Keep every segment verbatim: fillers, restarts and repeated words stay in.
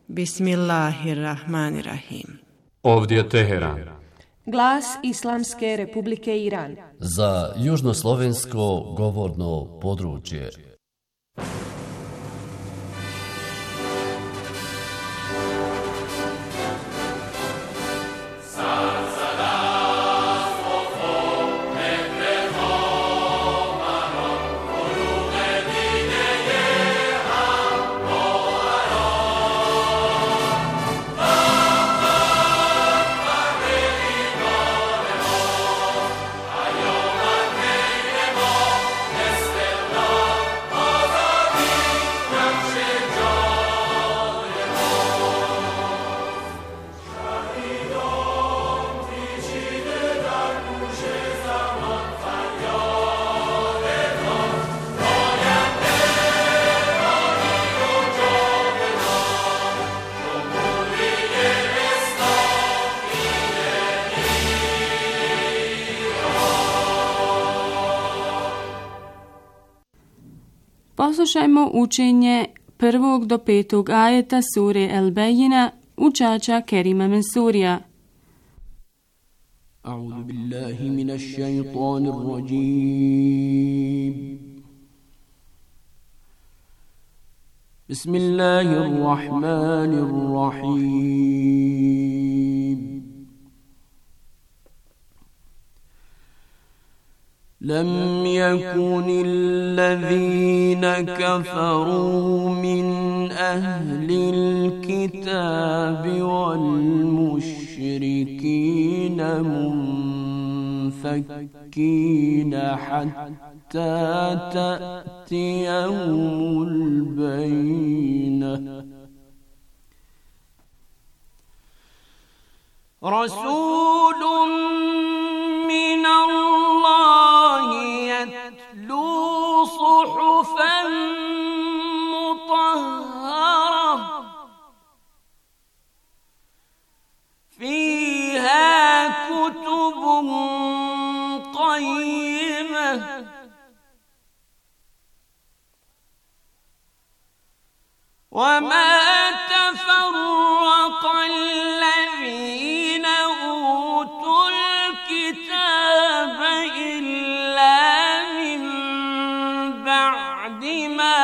Bismillahirrahmanirrahim. Ovdje je Teheran. Glas Islamske Republike Iran. Za južnoslovensko govorno područje. Poslušajmo učenje prvog do petog ajeta sure El Bejina učača Kerima Mensurija. A'udhu billahi minash shaytanir rajim. Bismillahirrahmanirrahim. لم يكن الذين كفروا من أهل الكتاب والمشركين منفكين حتى تأتيهم البينة رسول من الله يتلو صحفا مطهرة فيها كتب قيمة وما تفرق الذين أوتوا الكتاب إلا من بعد ما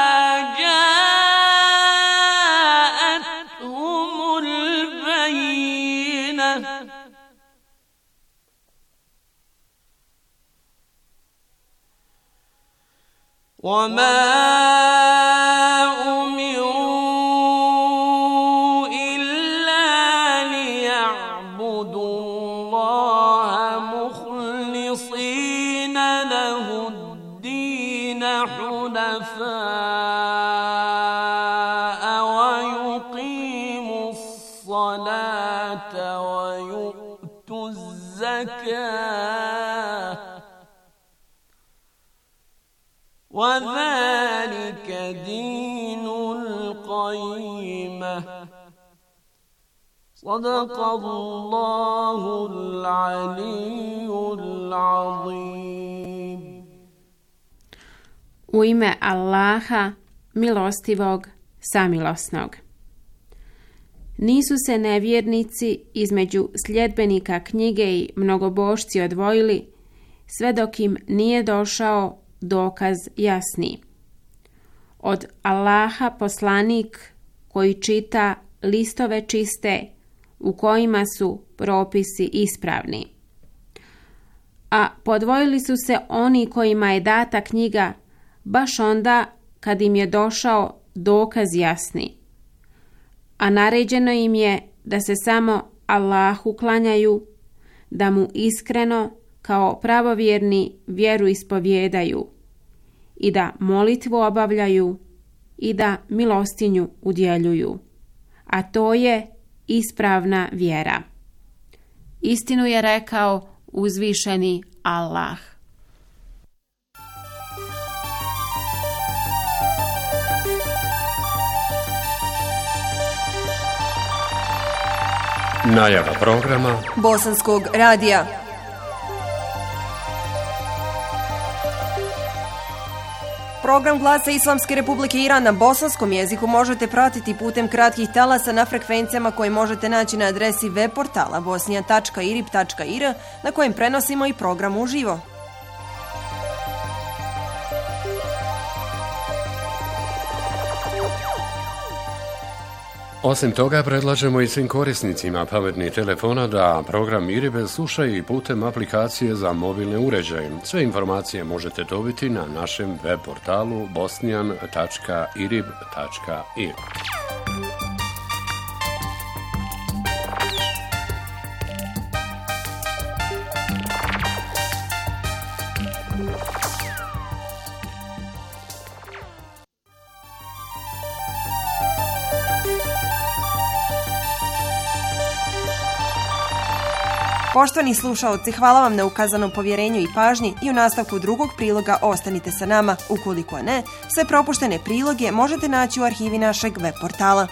جاءتهم البينة وما وذلك دين القيمة صدق الله العلي العظيم. U ime Allaha, milostivog, samilosnog. Nisu se nevjernici između sljedbenika knjige i mnogobošci odvojili, sve dok im nije došao dokaz jasni. Od Allaha poslanik koji čita listove čiste u kojima su propisi ispravni. A podvojili su se oni kojima je data knjiga baš onda kad im je došao dokaz jasni. A naređeno im je da se samo Allahu klanjaju, da mu iskreno kao pravovjerni vjeru ispovjedaju i da molitvu obavljaju i da milostinju udjeljuju, a to je ispravna vjera. Istinu je rekao uzvišeni Allah. Najava programa Bosanskog radija. Program Glasa Islamske Republike Iran na bosanskom jeziku možete pratiti putem kratkih talasa na frekvencijama koje možete naći na adresi web portala bosnija tačka irib tačka ir na kojem prenosimo i program uživo. Osim toga, predlažemo i svim korisnicima pametnih telefona da program Iribe slušaju i putem aplikacije za mobilne uređaje. Sve informacije možete dobiti na našem web portalu bosnijan tačka irib tačka ir. Poštovani slušaoci, hvala vam na ukazanom povjerenju i pažnji i u nastavku drugog priloga ostanite sa nama. Ukoliko ne, sve propuštene priloge možete naći u arhivi našeg web portala.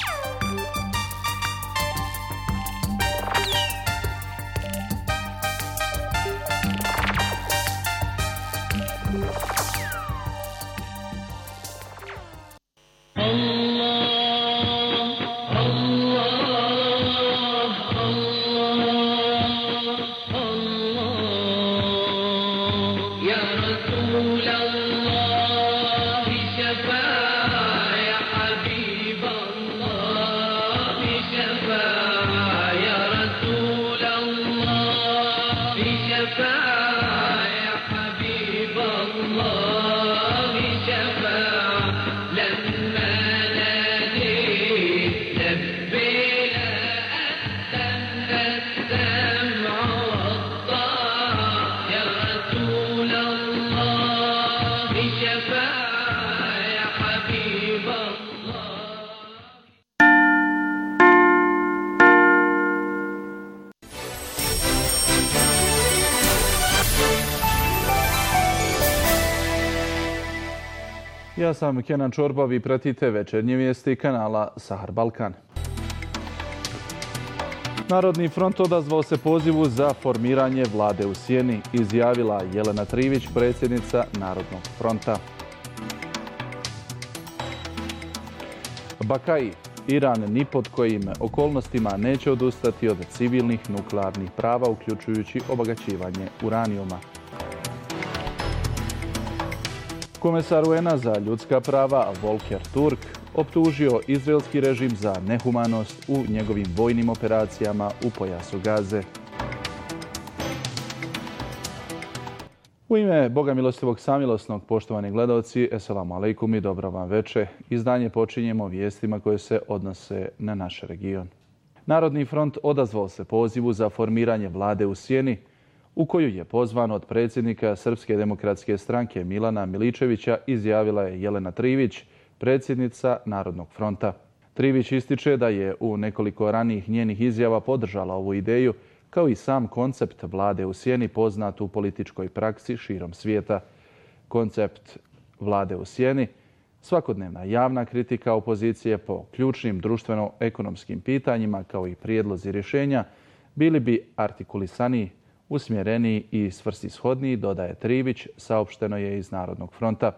Ja sam Kenan Čorba, vi pratite večernje vijesti kanala Sahar Balkan. Narodni front odazvao se pozivu za formiranje vlade u sjeni, izjavila Jelena Trivić, predsjednica Narodnog fronta. Bakaji, Iran ni pod kojim okolnostima neće odustati od civilnih nuklearnih prava, uključujući obagaćivanje uranijuma. Komesar U N A za ljudska prava Volker Turk optužio izraelski režim za nehumanost u njegovim vojnim operacijama u pojasu Gaze. U ime Boga milostivog samilosnog, poštovani gledalci, eselamu alejkum i dobro vam veče. Izdanje počinjemo vijestima koje se odnose na naš region. Narodni front odazvao se pozivu za formiranje vlade u sjeni, u koju je pozvan od predsjednika Srpske demokratske stranke Milana Miličevića, izjavila je Jelena Trivić, predsjednica Narodnog fronta. Trivić ističe da je u nekoliko ranijih njenih izjava podržala ovu ideju, kao i sam koncept vlade u sjeni poznat u političkoj praksi širom svijeta. Koncept vlade u sjeni, svakodnevna javna kritika opozicije po ključnim društveno-ekonomskim pitanjima, kao i prijedlozi rješenja, bili bi artikulisaniji, usmjereniji i svrsishodniji, dodaje Trivić, saopšteno je iz Narodnog fronta.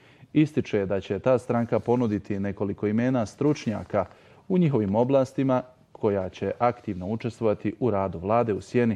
Ističe da će ta stranka ponuditi nekoliko imena stručnjaka u njihovim oblastima koja će aktivno učestvovati u radu vlade u sjeni.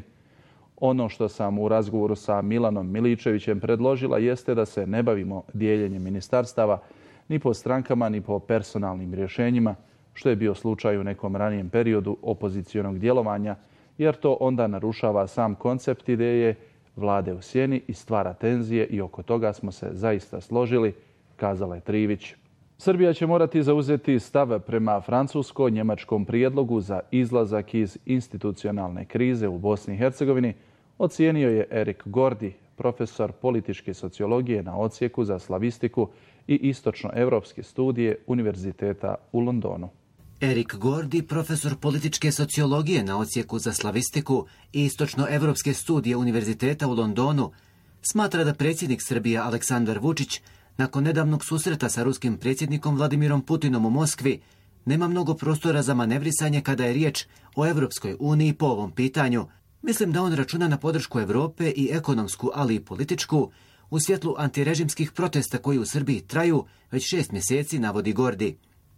Ono što sam u razgovoru sa Milanom Miličevićem predložila jeste da se ne bavimo dijeljenjem ministarstava ni po strankama ni po personalnim rješenjima, što je bio slučaj u nekom ranijem periodu opozicionog djelovanja, jer to onda narušava sam koncept ideje vlade u sjeni i stvara tenzije i oko toga smo se zaista složili, kazala je Trivić. Srbija će morati zauzeti stav prema francusko-njemačkom prijedlogu za izlazak iz institucionalne krize u Bosni i Hercegovini, ocijenio je Erik Gordi, profesor političke sociologije na odsjeku za slavistiku i istočnoevropske studije Univerziteta u Londonu. Erik Gordi, profesor političke sociologije na odsjeku za slavistiku i istočnoevropske studije Univerziteta u Londonu, smatra da predsjednik Srbije Aleksandar Vučić nakon nedavnog susreta sa ruskim predsjednikom Vladimirom Putinom u Moskvi nema mnogo prostora za manevrisanje kada je riječ o Evropskoj uniji po ovom pitanju. Mislim da on računa na podršku Europe i ekonomsku, ali i političku, u svjetlu antirežimskih protesta koji u Srbiji traju već šest mjeseci, navodi Gordi.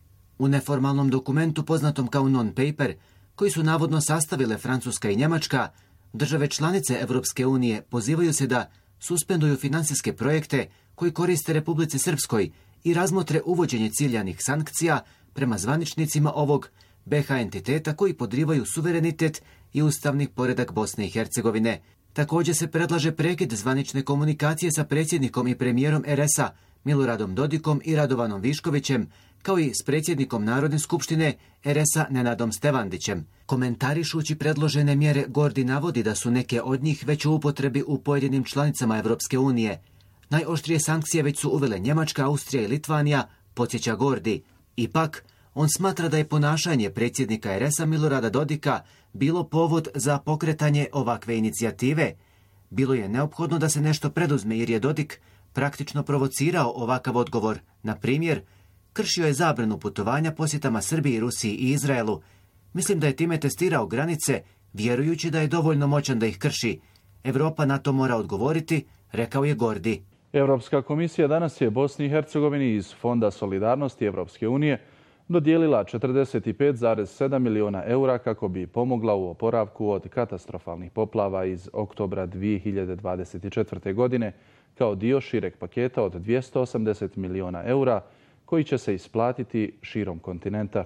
U neformalnom dokumentu poznatom kao non-paper, koji su navodno sastavile Francuska i Njemačka, države članice Evropske unije pozivaju se da suspenduju finansijske projekte koji koriste Republici Srpskoj i razmotre uvođenje ciljanih sankcija prema zvaničnicima ovog be ha entiteta koji podrivaju suverenitet i ustavni poredak Bosne i Hercegovine. Također se predlaže prekid zvanične komunikacije sa predsjednikom i premijerom er es a Miloradom Dodikom i Radovanom Viškovićem, kao i s predsjednikom Narodne skupštine er es a Nenadom Stevandićem. Komentarišući predložene mjere, Gordi navodi da su neke od njih već u upotrebi u pojedinim članicama Evropske unije. Najoštrije sankcije već su uvele Njemačka, Austrija i Litvanija, podsjeća Gordi. Ipak, on smatra da je ponašanje predsjednika er es a Milorada Dodika bilo povod za pokretanje ovakve inicijative. Bilo je neophodno da se nešto preduzme jer je Dodik praktično provocirao ovakav odgovor. Na primjer, kršio je zabranu putovanja posjetama Srbiji, Rusiji i Izraelu. Mislim da je time testirao granice, vjerujući da je dovoljno moćan da ih krši. Evropa na to mora odgovoriti, rekao je Gordi. Europska komisija danas je Bosni i Hercegovini iz Fonda solidarnosti Evropske unije dodijelila četrdeset pet zarez sedam miliona eura kako bi pomogla u oporavku od katastrofalnih poplava iz oktobra dvije hiljade dvadeset četvrte. godine kao dio šireg paketa od dvjesto osamdeset miliona eura koji će se isplatiti širom kontinenta.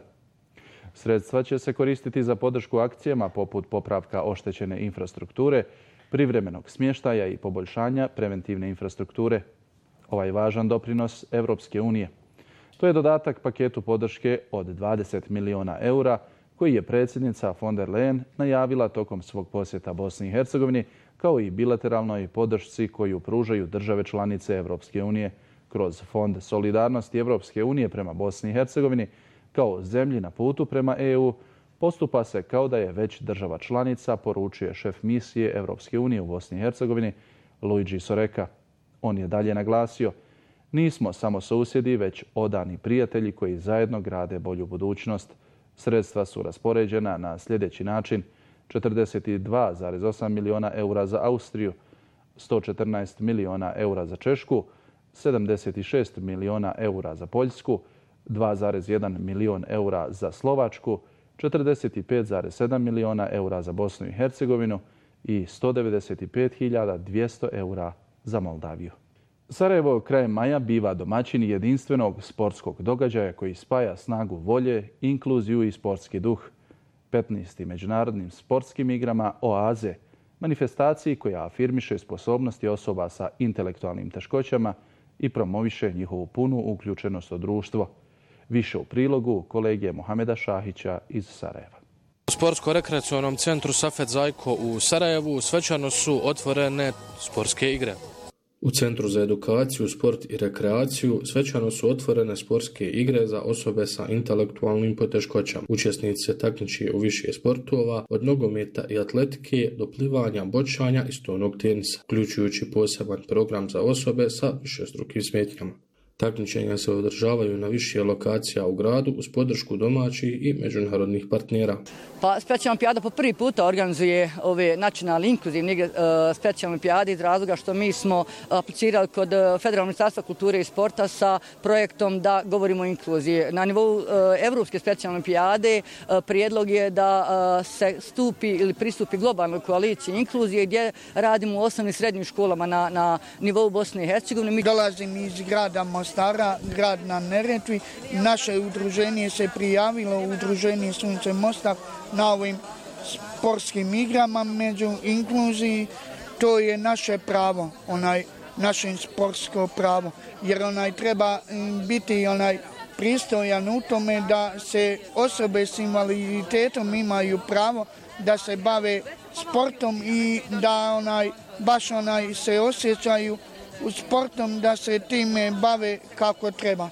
Sredstva će se koristiti za podršku akcijama poput popravka oštećene infrastrukture, privremenog smještaja i poboljšanja preventivne infrastrukture. Ovaj važan doprinos Evropske unije. To je dodatak paketu podrške od dvadeset miliona eura koji je predsjednica von der Leyen najavila tokom svog posjeta Bosni i Hercegovini, kao i bilateralnoj podršci koju pružaju države članice Evropske unije kroz Fond solidarnosti Evropske unije prema Bosni i Hercegovini. Kao zemlji na putu prema e u postupa se kao da je već država članica, poručuje šef misije Evropske unije u Bosni i Hercegovini Luigi Soreka. On je dalje naglasio: nismo samo susjedi, već odani prijatelji koji zajedno grade bolju budućnost. Sredstva su raspoređena na sljedeći način: četrdeset dva zarez osam miliona eura za Austriju, sto četrnaest miliona eura za Češku, sedamdeset šest miliona eura za Poljsku, dva zarez jedan milion eura za Slovačku, četrdeset pet zarez sedam miliona eura za Bosnu i Hercegovinu i sto devedeset pet hiljada dvjesto eura za Moldaviju. Sarajevo krajem maja biva domaćin jedinstvenog sportskog događaja koji spaja snagu volje, inkluziju i sportski duh. petnaestim međunarodnim sportskim igrama Oaze, manifestaciji koja afirmiše sposobnosti osoba sa intelektualnim teškoćama i promoviše njihovu punu uključenost u društvo. Više u prilogu kolege Mohameda Šahića iz Sarajeva. U Sportsko-rekreacionom centru Safet Zajko u Sarajevu svečano su otvorene sportske igre. U Centru za edukaciju, sport i rekreaciju svečano su otvorene sportske igre za osobe sa intelektualnim poteškoćama. Učesnici se takmiče u više sportova, od nogometa i atletike do plivanja, bočanja i stolnog tenisa, uključujući poseban program za osobe sa višestrukim smetnjama. Takmičenja se održavaju na više lokacija u gradu uz podršku domaćih i međunarodnih partnera. Pa specijalna olimpijada po prvi puta organizuje ove nacionalne inkluzivne igre, specijalne olimpijade iz razloga što mi smo aplicirali kod Federalnog ministarstva kulture i sporta sa projektom da govorimo o inkluziji. Na nivou Evropske specijalne olimpijade prijedlog je da se stupi ili pristupi globalnoj koaliciji inkluzije gdje radimo u osnovnim i srednjim školama na, na nivou Bosne i Hercegovine. Mi dolazim iz grada Mostara, grad na Neretvi. Naše udruženje se prijavilo, udruženje Sunce Mostar, na ovim sportskim igrama među inkluziji. To je naše pravo, onaj naše sportsko pravo, jer onaj treba biti onaj pristojan u tome da se osobe s invaliditetom imaju pravo da se bave sportom i da onaj baš onaj se osjećaju u sportom, da se time bave kako treba.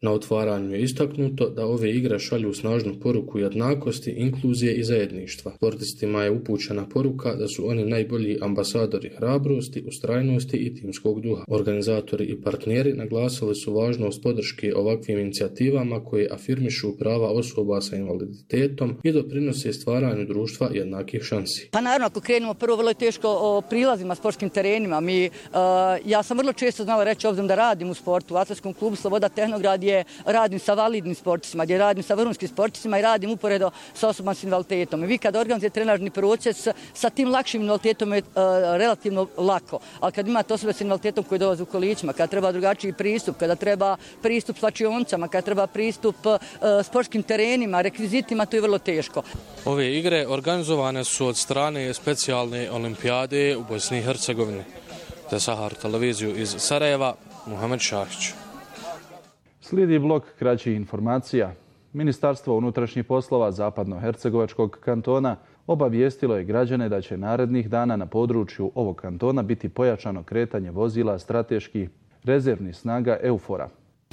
Na otvaranju je istaknuto da ove igre šalju snažnu poruku jednakosti, inkluzije i zajedništva. Sportistima je upućena poruka da su oni najbolji ambasadori hrabrosti, ustrajnosti i timskog duha. Organizatori i partneri naglasili su važnost podrške ovakvim inicijativama koje afirmišu prava osoba sa invaliditetom i doprinose stvaranju društva jednakih šansi. Pa naravno, ako krenemo prvo, vrlo je teško o prilazima sportskim terenima. Mi, uh, ja sam vrlo često znala reći, obzirom da radim u sportu, u atletskom klubu Sloboda Tehnograd je radim sa validnim sportistima, gdje radim sa vrhunskim sportistima i radim uporedo sa osobama s invaliditetom. I vi kad organizujete trenažni proces, sa tim lakšim invaliditetom je uh, relativno lako. Ali kad imate osobe s invaliditetom koji dolaze u kolićima, kada treba drugačiji pristup, kada treba pristup slačionicama, kada treba pristup uh, sportskim terenima, rekvizitima, to je vrlo teško. Ove igre organizovane su od strane specijalne olimpijade u Bosni i Hercegovini. Za Sahar televiziju iz Sarajeva, Muhamed Šahić. Slijedi blok kraćih informacija. Ministarstvo unutrašnjih poslova Zapadno-Hercegovačkog kantona obavijestilo je građane da će narednih dana na području ovog kantona biti pojačano kretanje vozila strateških rezervnih snaga EUFOR-a.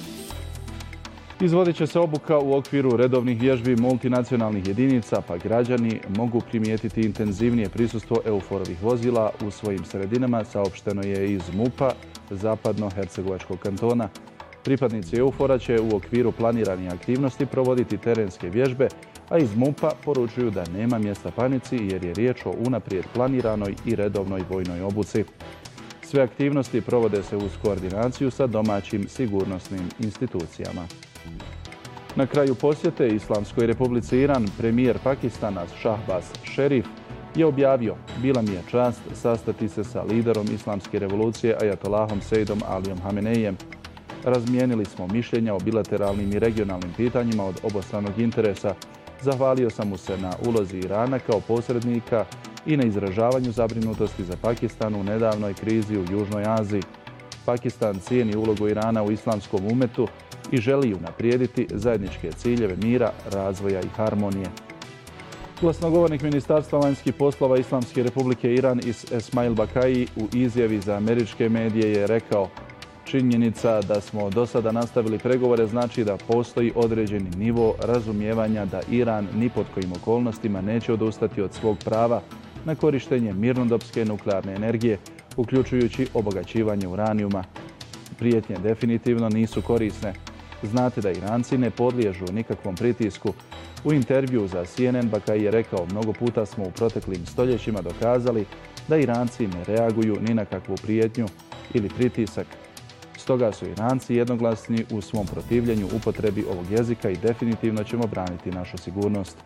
Izvodit će se obuka u okviru redovnih vježbi multinacionalnih jedinica, pa građani mogu primijetiti intenzivnije prisustvo EUFOR-ovih vozila u svojim sredinama, saopšteno je iz MUP-a Zapadno-Hercegovačkog kantona. Pripadnici EUFOR-a će u okviru planiranih aktivnosti provoditi terenske vježbe, a iz MUP-a poručuju da nema mjesta panici jer je riječ o unaprijed planiranoj i redovnoj vojnoj obuci. Sve aktivnosti provode se uz koordinaciju sa domaćim sigurnosnim institucijama. Na kraju posjete Islamskoj Republici Iran, premijer Pakistana Shahbaz Sharif je objavio: bila mi je čast sastati se sa liderom Islamske revolucije Ajatolahom Sejdom Alijom Hameneijem. Razmijenili smo mišljenja o bilateralnim i regionalnim pitanjima od obostranog interesa. Zahvalio sam mu se na ulozi Irana kao posrednika i na izražavanju zabrinutosti za Pakistan u nedavnoj krizi u Južnoj Aziji. Pakistan cijeni ulogu Irana u islamskom umetu i želi unaprijediti zajedničke ciljeve mira, razvoja i harmonije. Glasnogovornik Ministarstva vanjskih poslova Islamske Republike Iran Esmail Bakai u izjavi za američke medije je rekao: činjenica da smo do sada nastavili pregovore znači da postoji određeni nivo razumijevanja da Iran ni pod kojim okolnostima neće odustati od svog prava na korištenje mirnodopske nuklearne energije, uključujući obogaćivanje uranijuma. Prijetnje definitivno nisu korisne. Znate da Iranci ne podliježu nikakvom pritisku. U intervju za C N N Bakai je rekao: mnogo puta smo u proteklim stoljećima dokazali da Iranci ne reaguju ni na kakvu prijetnju ili pritisak. Stoga su Iranci jednoglasni u svom protivljenju upotrebi ovog jezika i definitivno ćemo braniti našu sigurnost.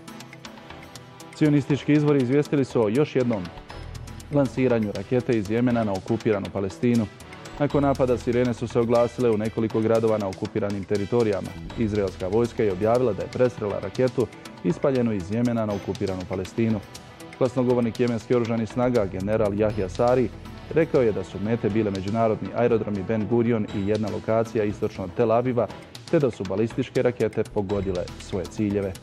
Cionistički izvori izvijestili su o još jednom lansiranju rakete iz Jemena na okupiranu Palestinu. Nakon napada sirene su se oglasile u nekoliko gradova na okupiranim teritorijama. Izraelska vojska je objavila da je presrela raketu ispaljenu iz Jemena na okupiranu Palestinu. Glasnogovornik jemenskih oružanih snaga general Jahja Sari rekao je da su mete bile međunarodni aerodromi Ben Gurion i jedna lokacija istočno od Tel Aviva, te da su balističke rakete pogodile svoje ciljeve.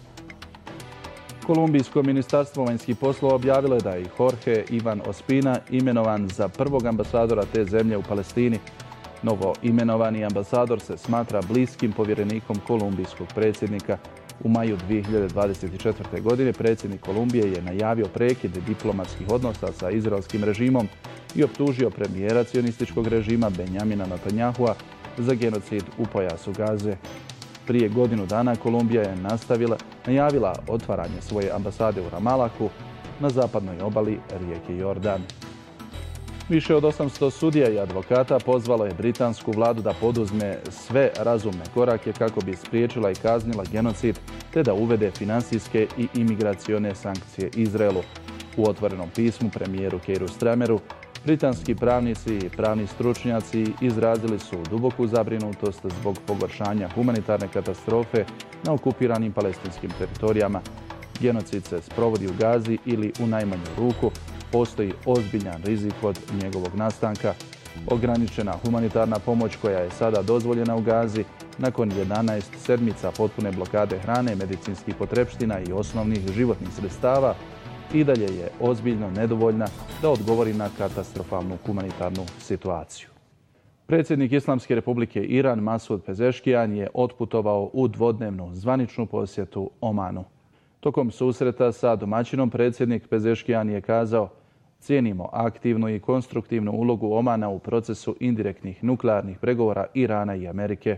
Kolumbijsko ministarstvo vanjskih poslova objavilo je da je Jorge Ivan Ospina imenovan za prvog ambasadora te zemlje u Palestini. Novo imenovani ambasador se smatra bliskim povjerenikom kolumbijskog predsjednika. U maju dvije hiljade dvadeset četvrte. godine predsjednik Kolumbije je najavio prekid diplomatskih odnosa sa izraelskim režimom i optužio premijera cionističkog režima Benjamina Netanyahua za genocid u pojasu Gaze. Prije godinu dana Kolumbija je nastavila, najavila otvaranje svoje ambasade u Ramalahu na zapadnoj obali rijeke Jordan. Više od osamsto sudija i advokata pozvalo je britansku vladu da poduzme sve razumne korake kako bi spriječila i kaznila genocid, te da uvede financijske i imigracione sankcije Izraelu. U otvorenom pismu premijeru Keiru Strameru, britanski pravnici i pravni stručnjaci izrazili su duboku zabrinutost zbog pogoršanja humanitarne katastrofe na okupiranim palestinskim teritorijama. Genocid se sprovodi u Gazi ili u najmanju ruku postoji ozbiljan rizik od njegovog nastanka. Ograničena humanitarna pomoć koja je sada dozvoljena u Gazi nakon jedanaest sedmica potpune blokade hrane, medicinskih potrepština i osnovnih životnih sredstava i dalje je ozbiljno nedovoljna da odgovori na katastrofalnu humanitarnu situaciju. Predsjednik Islamske republike Iran Masud Pezeškijan je otputovao u dvodnevnu zvaničnu posjetu Omanu. Tokom susreta sa domaćinom predsjednik Pezeškijan je kazao: cijenimo aktivnu i konstruktivnu ulogu Omana u procesu indirektnih nuklearnih pregovora Irana i Amerike.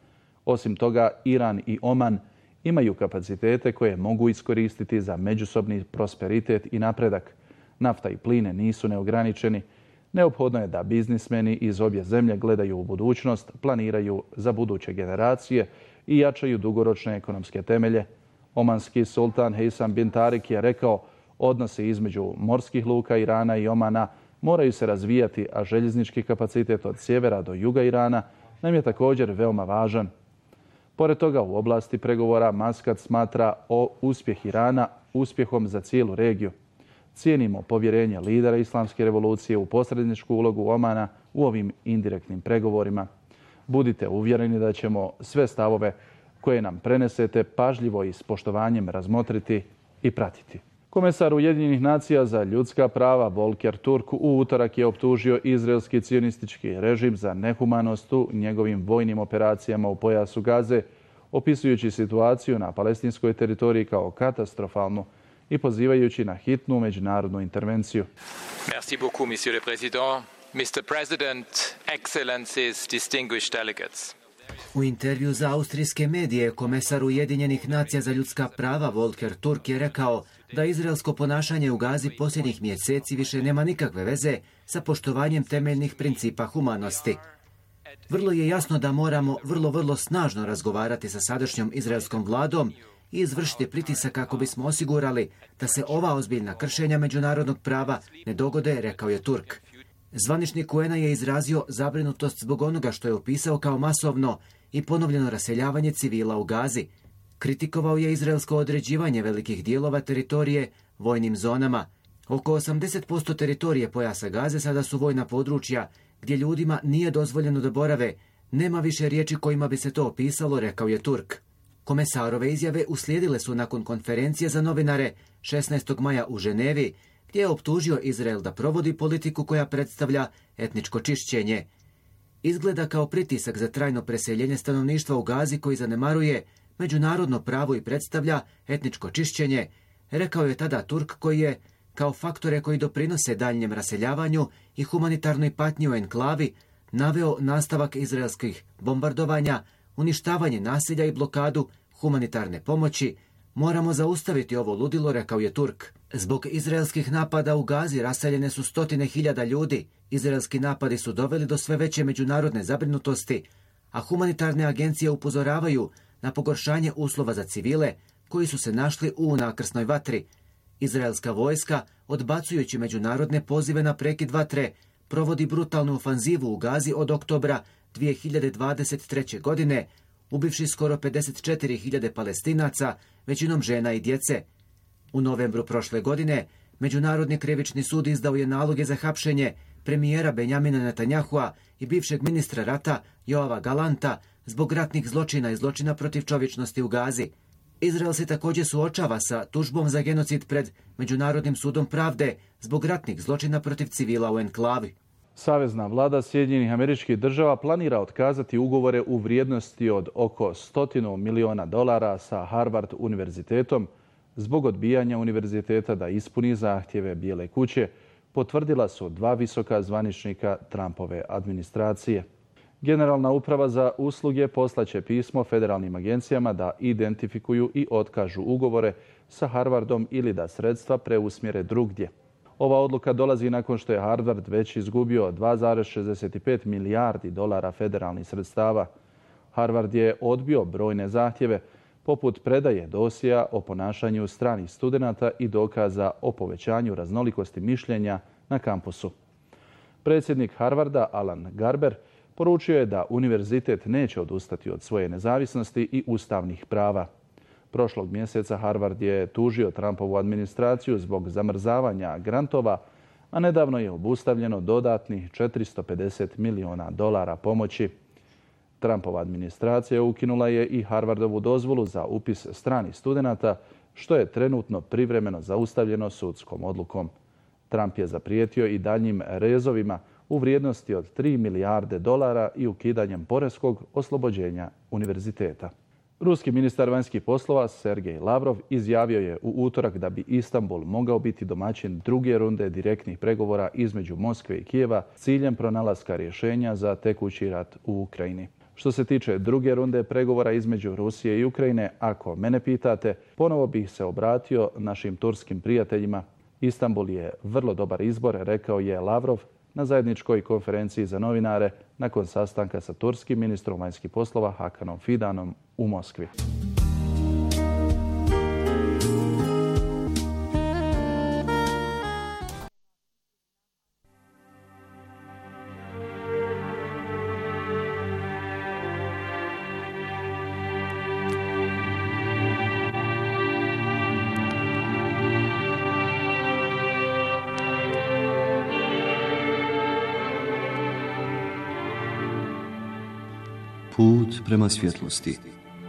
Osim toga, Iran i Oman imaju kapacitete koje mogu iskoristiti za međusobni prosperitet i napredak. Nafta i pline nisu neograničeni. Neophodno je da biznismeni iz obje zemlje gledaju u budućnost, planiraju za buduće generacije i jačaju dugoročne ekonomske temelje. Omanski sultan Heysam bin Tarik je rekao: odnosi između morskih luka Irana i Omana moraju se razvijati, a željeznički kapacitet od sjevera do juga Irana nam je također veoma važan. Pored toga, u oblasti pregovora Maskat smatra o uspjeh Irana uspjehom za cijelu regiju. Cijenimo povjerenje lidera Islamske revolucije u posredničku ulogu Omana u ovim indirektnim pregovorima. Budite uvjereni da ćemo sve stavove koje nam prenesete pažljivo i s poštovanjem razmotriti i pratiti. Komesar Ujedinjenih nacija za ljudska prava Volker Turk u utorak je optužio izraelski cionistički režim za nehumanost u njegovim vojnim operacijama u pojasu Gaze, opisujući situaciju na palestinskoj teritoriji kao katastrofalnu i pozivajući na hitnu međunarodnu intervenciju. Merci beaucoup, monsieur le président. mister President, excellencies, distinguished delegates. U intervju za austrijske medije komesar Ujedinjenih nacija za ljudska prava Volker Turk je rekao da izraelsko ponašanje u Gazi posljednjih mjeseci više nema nikakve veze sa poštovanjem temeljnih principa humanosti. Vrlo je jasno da moramo vrlo, vrlo snažno razgovarati sa sadašnjom izraelskom vladom i izvršiti pritisak kako bismo osigurali da se ova ozbiljna kršenja međunarodnog prava ne dogode, rekao je Turk. Zvaničnik U N-a je izrazio zabrinutost zbog onoga što je opisao kao masovno i ponovljeno raseljavanje civila u Gazi. Kritikovao je izraelsko određivanje velikih dijelova teritorije vojnim zonama. Oko osamdeset posto teritorije pojasa Gaze sada su vojna područja gdje ljudima nije dozvoljeno da borave. Nema više riječi kojima bi se to opisalo, rekao je Turk. Komesarove izjave uslijedile su nakon konferencije za novinare šesnaestog maja u Ženevi, gdje je optužio Izrael da provodi politiku koja predstavlja etničko čišćenje. Izgleda kao pritisak za trajno preseljenje stanovništva u Gazi koji zanemaruje međunarodno pravo i predstavlja etničko čišćenje, rekao je tada Turk, koji je kao faktore koji doprinose daljnjem raseljavanju i humanitarnoj patnji u enklavi naveo nastavak izraelskih bombardovanja, uništavanje naselja i blokadu humanitarne pomoći. Moramo zaustaviti ovo ludilo, rekao je Turk. Zbog izraelskih napada u Gazi raseljene su stotine hiljada ljudi. Izraelski napadi su doveli do sve veće međunarodne zabrinutosti, a humanitarne agencije upozoravaju na pogoršanje uslova za civile koji su se našli u nakrsnoj vatri. Izraelska vojska, odbacujući međunarodne pozive na prekid vatre, provodi brutalnu ofanzivu u Gazi od oktobra dvije hiljade dvadeset treće. godine, ubivši skoro pedeset četiri hiljade Palestinaca, većinom žena i djece. U novembru prošle godine Međunarodni krivični sud izdao je naloge za hapšenje premijera Benjamina Netanyahua i bivšeg ministra rata Joava Galanta zbog ratnih zločina i zločina protiv čovječnosti u Gazi. Izrael se također suočava sa tužbom za genocid pred Međunarodnim sudom pravde zbog ratnih zločina protiv civila u enklavi. Savezna vlada Sjedinjenih Američkih Država planira otkazati ugovore u vrijednosti od oko stotinu miliona dolara sa Harvard univerzitetom zbog odbijanja univerziteta da ispuni zahtjeve Bijele kuće, potvrdila su dva visoka zvaničnika Trumpove administracije. Generalna uprava za usluge poslaće pismo federalnim agencijama da identifikuju i otkažu ugovore sa Harvardom ili da sredstva preusmjere drugdje. Ova odluka dolazi nakon što je Harvard već izgubio dva zarez šezdeset pet milijardi dolara federalnih sredstava. Harvard je odbio brojne zahtjeve, poput predaje dosija o ponašanju stranih studenata i dokaza o povećanju raznolikosti mišljenja na kampusu. Predsjednik Harvarda, Alan Garber, poručio je da univerzitet neće odustati od svoje nezavisnosti i ustavnih prava. Prošlog mjeseca Harvard je tužio Trumpovu administraciju zbog zamrzavanja grantova, a nedavno je obustavljeno dodatnih četiristo pedeset miliona dolara pomoći. Trumpova administracija ukinula je i Harvardovu dozvolu za upis stranih studenata, što je trenutno privremeno zaustavljeno sudskom odlukom. Trump je zaprijetio i daljnjim rezovima u vrijednosti od tri milijarde dolara i ukidanjem poreskog oslobođenja univerziteta. Ruski ministar vanjskih poslova Sergej Lavrov izjavio je u utorak da bi Istanbul mogao biti domaćin druge runde direktnih pregovora između Moskve i Kijeva s ciljem pronalaska rješenja za tekući rat u Ukrajini. Što se tiče druge runde pregovora između Rusije i Ukrajine, ako mene pitate, ponovo bih se obratio našim turskim prijateljima. Istanbul je vrlo dobar izbor, rekao je Lavrov na zajedničkoj konferenciji za novinare nakon sastanka sa turskim ministrom vanjskih poslova Hakanom Fidanom u Moskvi. Put prema svjetlosti.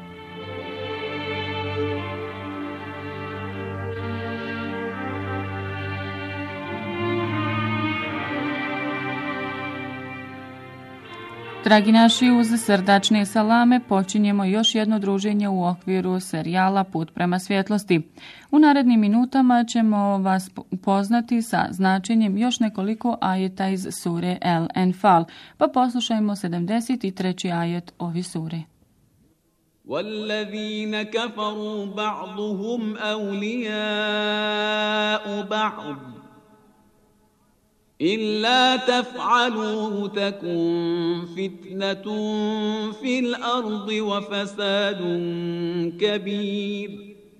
Dragi naši, uz srdačne salame počinjemo još jedno druženje u okviru serijala Put prema svjetlosti. U narednim minutama ćemo vas upoznati sa značenjem još nekoliko ajeta iz sure El Enfal, pa poslušajmo sedamdeset treći ajet ovi sure. وَالَّذِينَ كَفَرُوا بَعْضُهُمْ أَوْلِيَاءُ بَعْضٍ إِلَّا تَفْعَلُوهُ تَكُنْ فِتْنَةٌ فِي الْأَرْضِ وَفَسَادٌ كَبِيرٌ.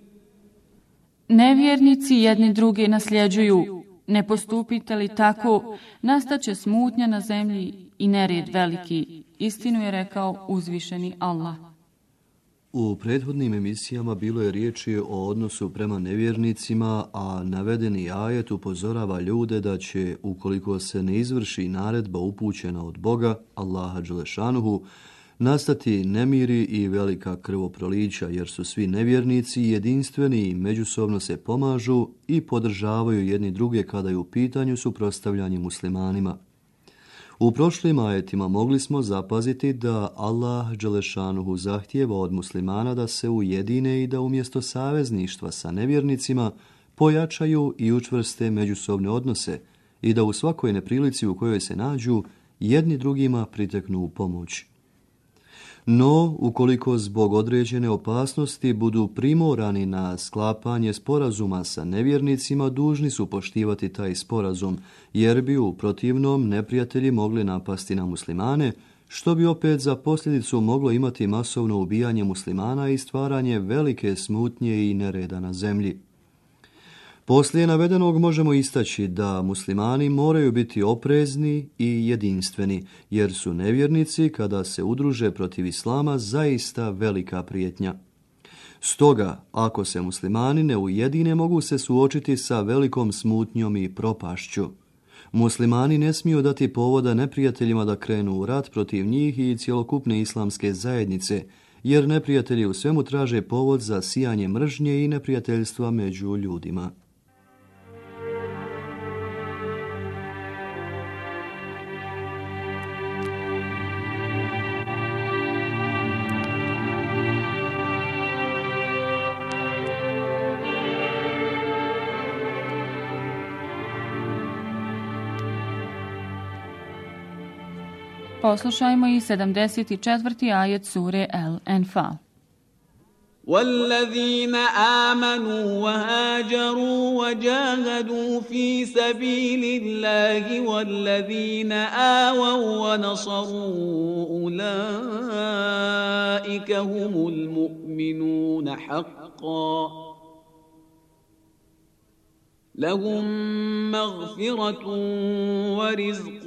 Nevjernici jedni drugi nasljeđuju. Ne postupite li tako, nastaće smutnja na zemlji i nered veliki. Istinu je rekao uzvišeni Allah. U prethodnim emisijama bilo je riječi o odnosu prema nevjernicima, a navedeni ajet upozorava ljude da će, ukoliko se ne izvrši naredba upućena od Boga, Allaha dželešanuhu, nastati nemiri i velika krvoprolića, jer su svi nevjernici jedinstveni i međusobno se pomažu i podržavaju jedni druge kada je u pitanju suprotstavljanje muslimanima. U prošlim ajetima mogli smo zapaziti da Allah dželešanuhu zahtijeva od muslimana da se ujedine i da umjesto savezništva sa nevjernicima pojačaju i učvrste međusobne odnose i da u svakoj neprilici u kojoj se nađu jedni drugima priteknu u pomoć. No, ukoliko zbog određene opasnosti budu primorani na sklapanje sporazuma sa nevjernicima, dužni su poštivati taj sporazum, jer bi u protivnom neprijatelji mogli napasti na muslimane, što bi opet za posljedicu moglo imati masovno ubijanje muslimana i stvaranje velike smutnje i nereda na zemlji. Poslije navedenog možemo istaći da muslimani moraju biti oprezni i jedinstveni, jer su nevjernici, kada se udruže protiv islama, zaista velika prijetnja. Stoga, ako se muslimani ne ujedine, mogu se suočiti sa velikom smutnjom i propašću. Muslimani ne smiju dati povoda neprijateljima da krenu u rat protiv njih i cjelokupne islamske zajednice, jer neprijatelji u svemu traže povod za sijanje mržnje i neprijateljstva među ljudima. Poslušajmo i sedamdeset četvrti ajet sure El Enfal. والذين آمنوا وهاجروا وجاهدوا في سبيل الله والذين آووا ونصروا أولئك هم المؤمنون حقا لهم مغفرة ورزق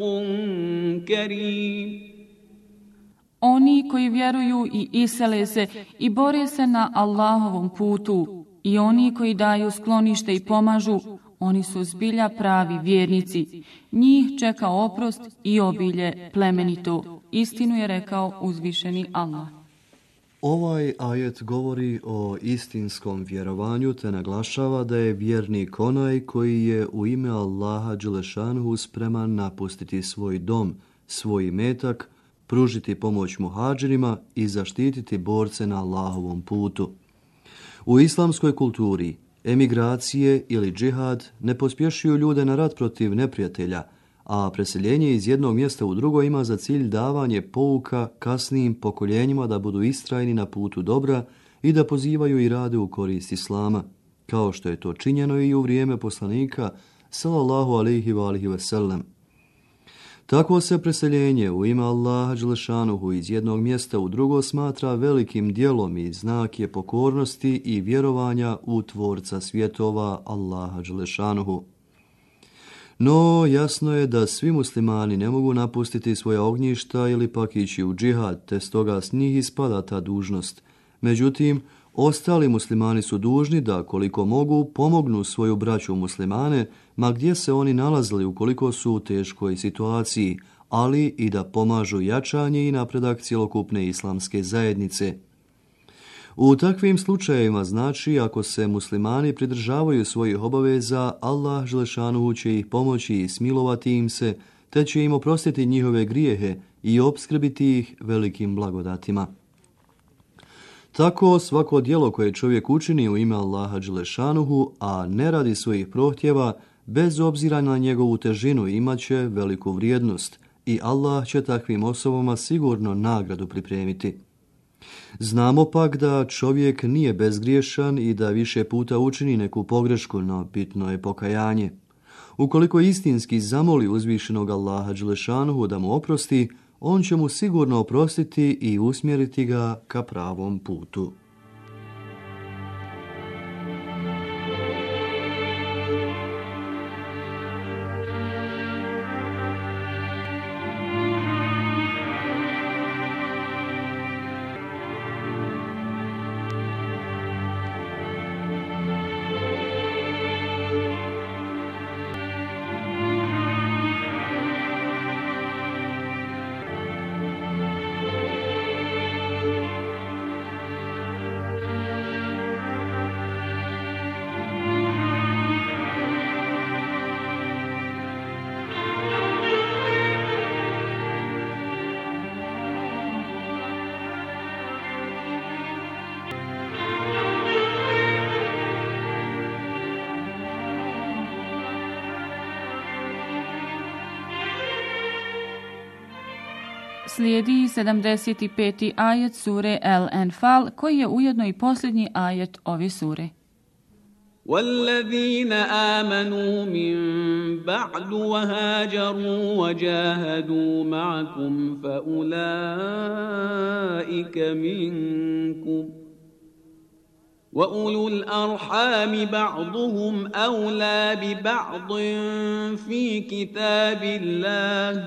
كريم. Oni koji vjeruju i isele se i bore se na Allahovom putu i oni koji daju sklonište i pomažu, oni su zbilja pravi vjernici. Njih čeka oprost i obilje plemenito. Istinu je rekao uzvišeni Allah. Ovaj ajet govori o istinskom vjerovanju te naglašava da je vjernik onaj koji je u ime Allaha Đelešanuhu spreman napustiti svoj dom, svoj imetak, pružiti pomoć muhadžirima i zaštititi borce na Allahovom putu. U islamskoj kulturi emigracije ili džihad ne pospješuju ljude na rat protiv neprijatelja, a preseljenje iz jednog mjesta u drugo ima za cilj davanje pouka kasnijim pokoljenjima da budu istrajni na putu dobra i da pozivaju i rade u korist islama, kao što je to činjeno i u vrijeme poslanika sallallahu alejhi ve alihi ve sellem. Tako se preseljenje u ime Allaha Đelešanuhu iz jednog mjesta u drugo smatra velikim djelom i znak je pokornosti i vjerovanja u Tvorca svjetova Allaha Đelešanuhu. No, jasno je da svi muslimani ne mogu napustiti svoja ognjišta ili pak ići u džihad, te stoga s njih ispada ta dužnost. Međutim, ostali muslimani su dužni da, koliko mogu, pomognu svoju braću muslimane, ma gdje se oni nalazili ukoliko su u teškoj situaciji, ali i da pomažu jačanje i napredak cjelokupne islamske zajednice. U takvim slučajevima znači, ako se muslimani pridržavaju svojih obaveza, Allah Želešanuhu će ih pomoći i smilovati im se, te će im oprostiti njihove grijehe i opskrbiti ih velikim blagodatima. Tako svako djelo koje čovjek učini u ime Allaha Đelešanuhu, a ne radi svojih prohtjeva, bez obzira na njegovu težinu imaće veliku vrijednost i Allah će takvim osobama sigurno nagradu pripremiti. Znamo pak da čovjek nije bezgriješan i da više puta učini neku pogrešku, no bitno je pokajanje. Ukoliko istinski zamoli uzvišenog Allaha Đelešanuhu da mu oprosti, on će mu sigurno oprostiti i usmjeriti ga ka pravom putu. Slijedi sedamdeset peti ajet sure El-Enfal, koji je ujedno i posljednji ajet ove sure. وَالَّذِينَ آمَنُوا مِن بَعْدُ وَهَاجَرُوا وَجَاهَدُوا مَعَكُمْ فَأُولَئِكَ مِنكُمْ وَأُولُو الْأَرْحَامِ بَعْضُهُمْ أَوْلَى بِبَعْضٍ فِي كِتَابِ اللَّهِ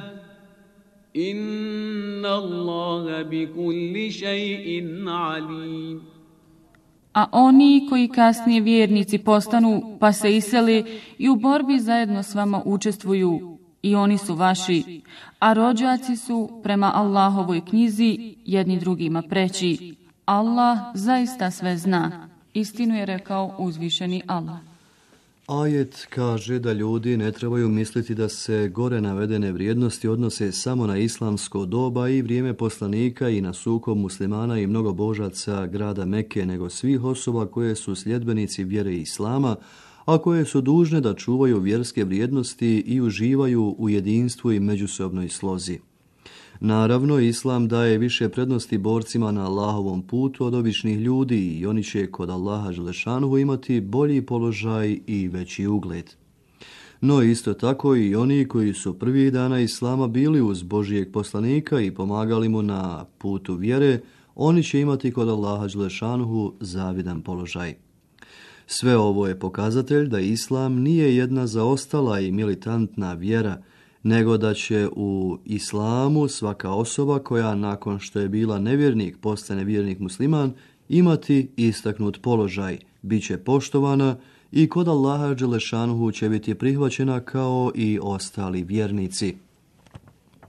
إِنَّ اللَّهَ بِكُلِّ شَيْءٍ عَلِيمٌ. A oni koji kasnije vjernici postanu pa se isele i u borbi zajedno s vama učestvuju, i oni su vaši, a rođaci su prema Allahovoj knjizi jedni drugima preći. Allah zaista sve zna. Istinu je rekao uzvišeni Allah. Ajet kaže da ljudi ne trebaju misliti da se gore navedene vrijednosti odnose samo na islamsko doba i vrijeme poslanika i na sukob muslimana i mnogobožaca grada Mekke, nego svih osoba koje su sljedbenici vjere islama, a koje su dužne da čuvaju vjerske vrijednosti i uživaju u jedinstvu i međusobnoj slozi. Naravno, islam daje više prednosti borcima na Allahovom putu od običnih ljudi i oni će kod Allaha Đelešanuhu imati bolji položaj i veći ugled. No isto tako i oni koji su prvih dana islama bili uz Božijeg poslanika i pomagali mu na putu vjere, oni će imati kod Allaha Đelešanuhu zavidan položaj. Sve ovo je pokazatelj da islam nije jedna zaostala i militantna vjera, nego da će u islamu svaka osoba koja nakon što je bila nevjernik postane vjernik musliman imati istaknut položaj, bit će poštovana i kod Allaha Đelešanuhu će biti prihvaćena kao i ostali vjernici.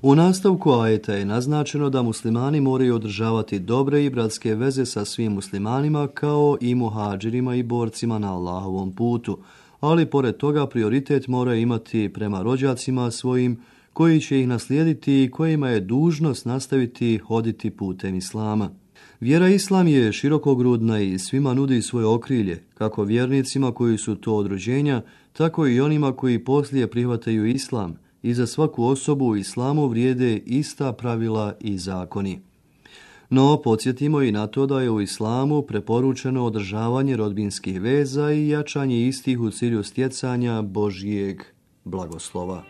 U nastavku ajeta je naznačeno da muslimani moraju održavati dobre i bratske veze sa svim muslimanima kao i muhadžirima i borcima na Allahovom putu, ali pored toga prioritet moraju imati prema rođacima svojim koji će ih naslijediti i kojima je dužnost nastaviti hoditi putem Islama. Vjera Islam je širokogrudna i svima nudi svoje okrilje, kako vjernicima koji su to od rođenja, tako i onima koji poslije prihvataju Islam, i za svaku osobu u Islamu vrijede ista pravila i zakoni. No, podsjetimo i na to da je u Islamu preporučeno održavanje rodbinskih veza i jačanje istih u cilju stjecanja Božjeg blagoslova.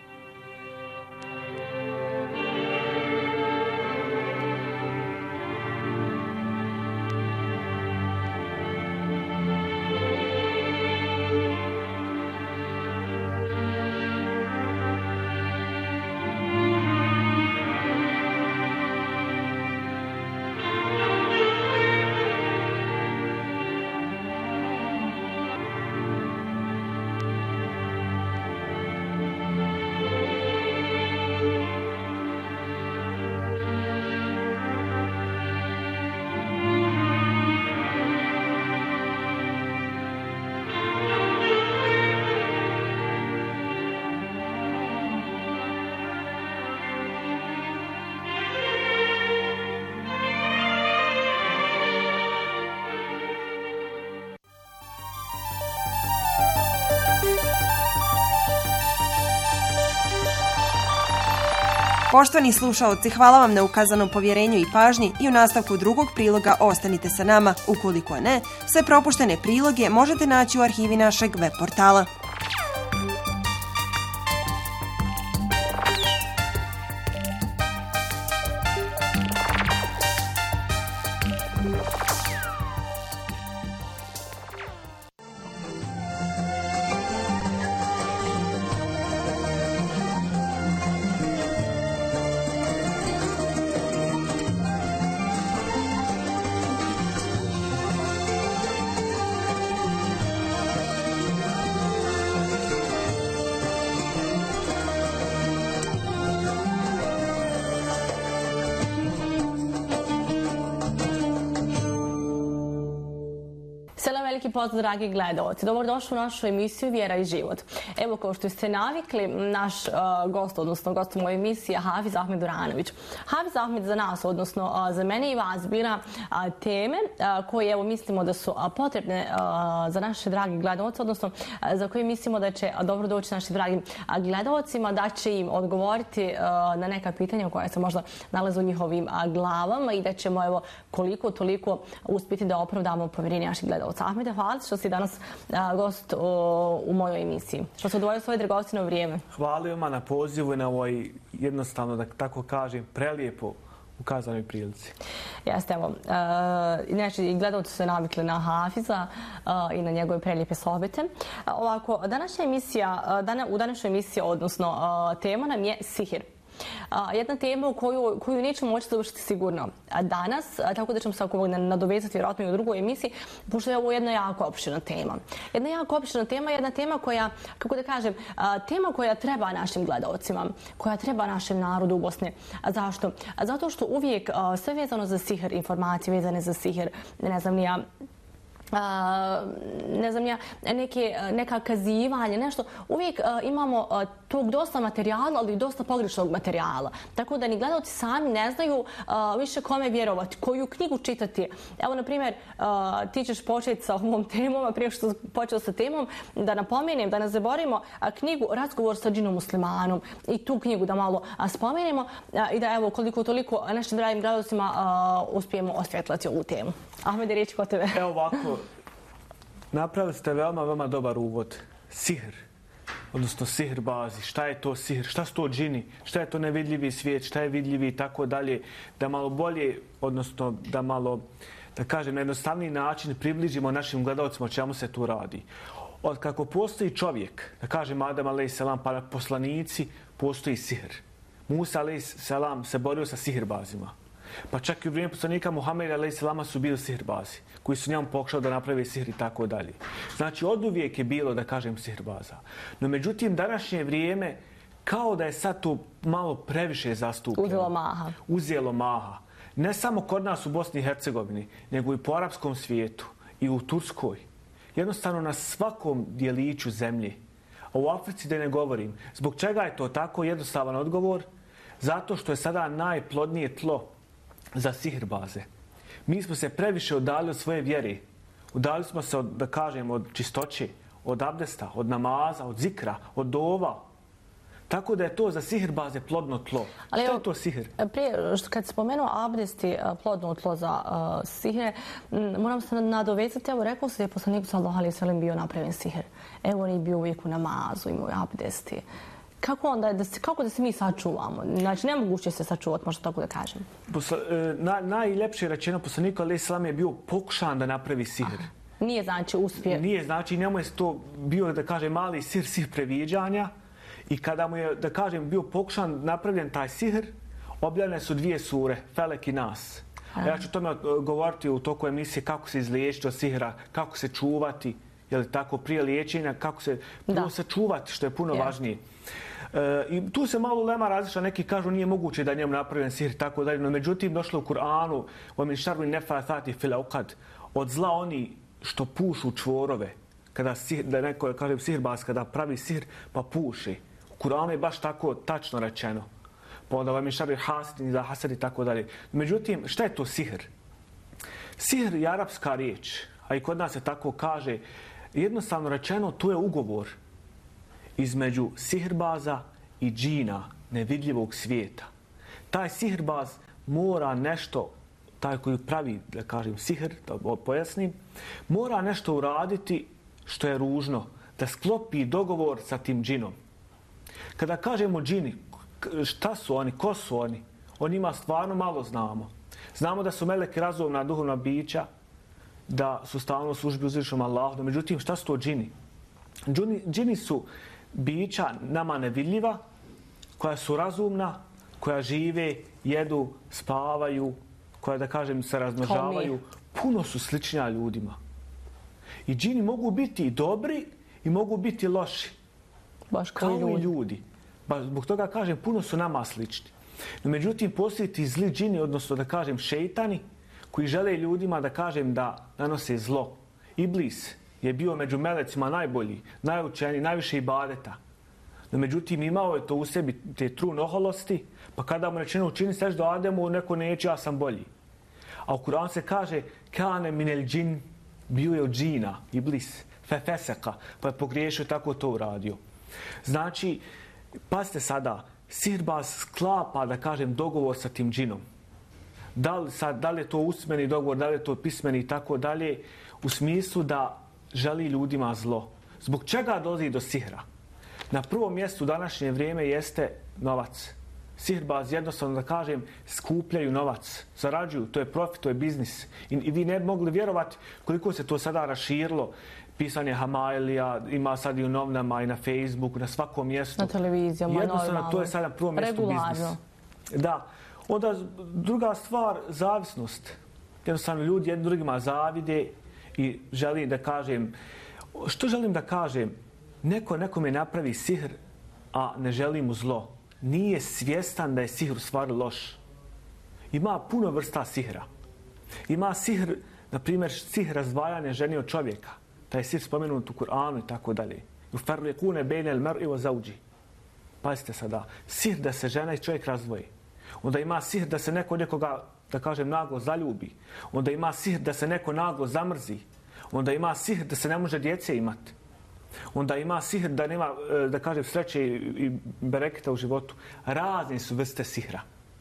Poštovani slušaoci, hvala vam na ukazanom povjerenju i pažnji i u nastavku drugog priloga ostanite sa nama. Ukoliko ne, sve propuštene priloge možete naći u arhivi našeg web portala. Veliki pozdrav, dragi gledalci. Dobrodošli u našu emisiju Vjera i život. Evo, kao što ste navikli, naš uh, gost, odnosno gost u mojoj emisiji je Hafiz Ahmed Duranović. Hafiz Ahmed za nas, odnosno uh, za mene i vas, bira uh, teme uh, koje, evo, mislimo da su uh, potrebne uh, za naše dragi gledalce, odnosno uh, za koje mislimo da će uh, dobro doći našim dragim uh, gledalcima, da će im odgovoriti uh, na neka pitanja koja se možda nalaze u njihovim uh, glavama i da ćemo, evo, koliko toliko uspjeti da opravdamo povjerenje naših gledalca. Ahmede, hvala što si danas a, gost o, u mojoj emisiji. Što se odvojio svoje dragocjeno vrijeme. Hvala vama na pozivu i na ovoj, jednostavno, da tako kažem, prelijepo ukazanoj prilici. Jeste, evo. Inače, i gledalci su se navikli na Hafiza a, i na njegove prelijepe sohbete. A, ovako, današnja emisija, dana, u današnjoj emisiji, odnosno a, tema nam je sihir. Uh, jedna tema u koju, koju nećemo moći završiti sigurno danas, tako da ćemo se ako nadovezati vjerojatno i u drugoj emisiji, pošto je ovo jedna jako opširna tema. Jedna jako opširna tema, jedna tema koja, kako da kažem, uh, tema koja treba našim gledalcima, koja treba našem narodu u Bosni. A zašto? A zato što uvijek uh, sve vezano za sihir, informacije vezane za sihir, ne znam ni ja, Uh, ne znam ja, neke, neka kazivanje, nešto. Uvijek uh, imamo uh, tog dosta materijala, ali i dosta pogrešnog materijala. Tako da ni gledalci sami ne znaju uh, više kome vjerovati, koju knjigu čitati. Evo, na primjer, uh, ti ćeš početi sa ovom temom, a prije što počeo sa temom, da napomenem, da ne zaboravimo uh, knjigu Razgovor sa džinom muslimanom i tu knjigu da malo uh, spomenemo uh, i da, evo, koliko toliko našim dragim gledalcima uh, uspijemo osvjetlati ovu temu. Ahmede, riječi kod tebe. Evo ovako, napravili ste veoma, veoma dobar uvod. Sihr, odnosno sihr bazi. Šta je to sihr? Šta su to džini? Šta je to nevidljivi svijet? Šta je vidljivi i tako dalje? Da malo bolje, odnosno da malo, da kažem, na jednostavniji način približimo našim gledalcima o čemu se tu radi. Od kako postoji čovjek, da kažem Adam alejhi selam, pa poslanici, postoji sihr. Musa alejhi selam se borio sa sihrbazima. Pa čak i u vrijeme poslanika Muhameda alejhi selama su bili sihrbazi, koji su njemu pokušali da naprave sihr i tako dalje. Znači, od uvijek je bilo, da kažem, sihrbaza. No, međutim, današnje vrijeme kao da je sad to malo previše zastupljeno. Uzelo maha. Uzelo maha. Ne samo kod nas u Bosni i Hercegovini, nego i po arapskom svijetu i u Turskoj. Jednostavno na svakom dijeliću zemlje. A u Africi da ne govorim. Zbog čega je to tako? Jednostavan odgovor. Zato što je sada najplodnije tlo za sihirbaze. Mi smo se previše udali od svoje vjere. Udali smo se, od, da kažem, od čistoće, od abdesta, od namaza, od zikra, od dova. Tako da je to za sihirbaze plodno tlo. Ali što je to sihir? Prije, kad spomenuo abdest i plodno tlo za uh, sihir, moram se nadovezati, evo rekao se da je poslaniku sallallahu alejhi ve sellem bio napravljen sihir. Evo on je bio uvijek u namazu, imao je abdesti. Kako onda, da se, kako da se mi sačuvamo? Znači, nemoguće se sačuvati, možda tako da kažem. Posla, na, najljepše rečeno, poslaniku alejhi ve sellem je bio pokušan da napravi sihir. Aha. Nije znači uspje. Nije znači, njemu je to bio, da kažem, mali sihir, sihir previđanja. I kada mu je, da kažem, bio pokušan napravljen taj sihr, objavljene su dvije sure, Felek i Nas. A ja ću tome govoriti u toku emisije kako se izliječiti od sihra, kako se čuvati, je li tako, prije liječenja, kako se prvo se čuvati, što je puno yeah. važnije. E, I tu se malo lema različila, neki kažu nije moguće da je njemu napravljen sihr, tako dalje, no međutim došlo u Kur'anu, o min šarri nefathati fil uqad, od zla oni što pušu čvorove, kada sihr, da neko, kažem, sihirbaz, kada pravi sihr, pa puši. U Kur'anu je baš tako tačno rečeno. Pa onda vam je šarri hasidin za hasad i tako dalje. Međutim, šta je to sihr? Sihr je arapska riječ, a i kod nas se tako kaže. Jednostavno rečeno, to je ugovor između sihirbaza i džina, nevidljivog svijeta. Taj sihirbaz mora nešto, taj koji pravi, da kažem, sihr, da pojasnim, mora nešto uraditi što je ružno, da sklopi dogovor sa tim džinom. Kada kažemo džini, šta su oni, ko su oni? O njima stvarno malo znamo. Znamo da su meleki razumna duhovna bića, da su stalno u službi uzvišenom Allahu. Međutim, šta su to džini? Džini, džini su bića nama nevidljiva, koja su razumna, koja žive, jedu, spavaju, koja, da kažem, se razmnožavaju. Puno su sličnija ljudima. I džini mogu biti i dobri i mogu biti loši. Baš kao, kao ljudi. i ljudi. Ba, zbog toga kažem, puno su nama slični. No, međutim, postoji ti zli džini, odnosno da kažem šejtani, koji žele ljudima da kažem da nanose zlo. Iblis je bio među melecima najbolji, najučeniji, najviše ibadeta. No, međutim, imao je to u sebi te trun oholosti, pa kada mu rečeno učini seš do Ademu, neko neće, ja sam bolji. A u Kur'anu se kaže kane minel džin, bio je od džina, Iblis, fefeseka, pa je pogriješio, tako to uradio. Znači, pazite sada, sihirbaz sklapa, da kažem, dogovor sa tim džinom. Da li, sad, da li je to usmeni dogovor, da li je to pismeni i tako dalje, u smislu da želi ljudima zlo. Zbog čega dolazi do sihra? Na prvom mjestu u današnje vrijeme jeste novac. Sihirbaz, jednostavno da kažem, skupljaju novac, zarađuju, to je profit, to je biznis. I, i vi ne bi mogli vjerovati koliko se to sada raširilo. Pisanje Hamailija, ima sad i u novinama i na Facebooku, na svakom mjestu. Na televizijama, jednostavno, normalno. to je sada na prvom mjestu biznis. Da. Onda druga stvar, zavisnost. Jednostavno, ljudi jednim drugima zavide i želim da kažem, što želim da kažem? Neko nekome napravi sihr, a ne želi mu zlo. Nije svjestan da je sihr u stvari loš. Ima puno vrsta sihra. Ima sihr, na primjer, sihr razdvajanja žene od čovjeka. Taj sihr spomenut u Kur'anu i tako dalje. Ufarriqune bejnel mer'i wa zawji. Pazite sada, sihr da se žena i čovjek razdvoji. Onda ima sihr da se neko nekoga, da kažem, naglo zaljubi. Onda ima sihr da se neko naglo zamrzi. Onda ima sihr da se ne može djece imati. Onda ima sihr da nema, da kažem, sreće i bereketa u životu. Razne su vrste sihra.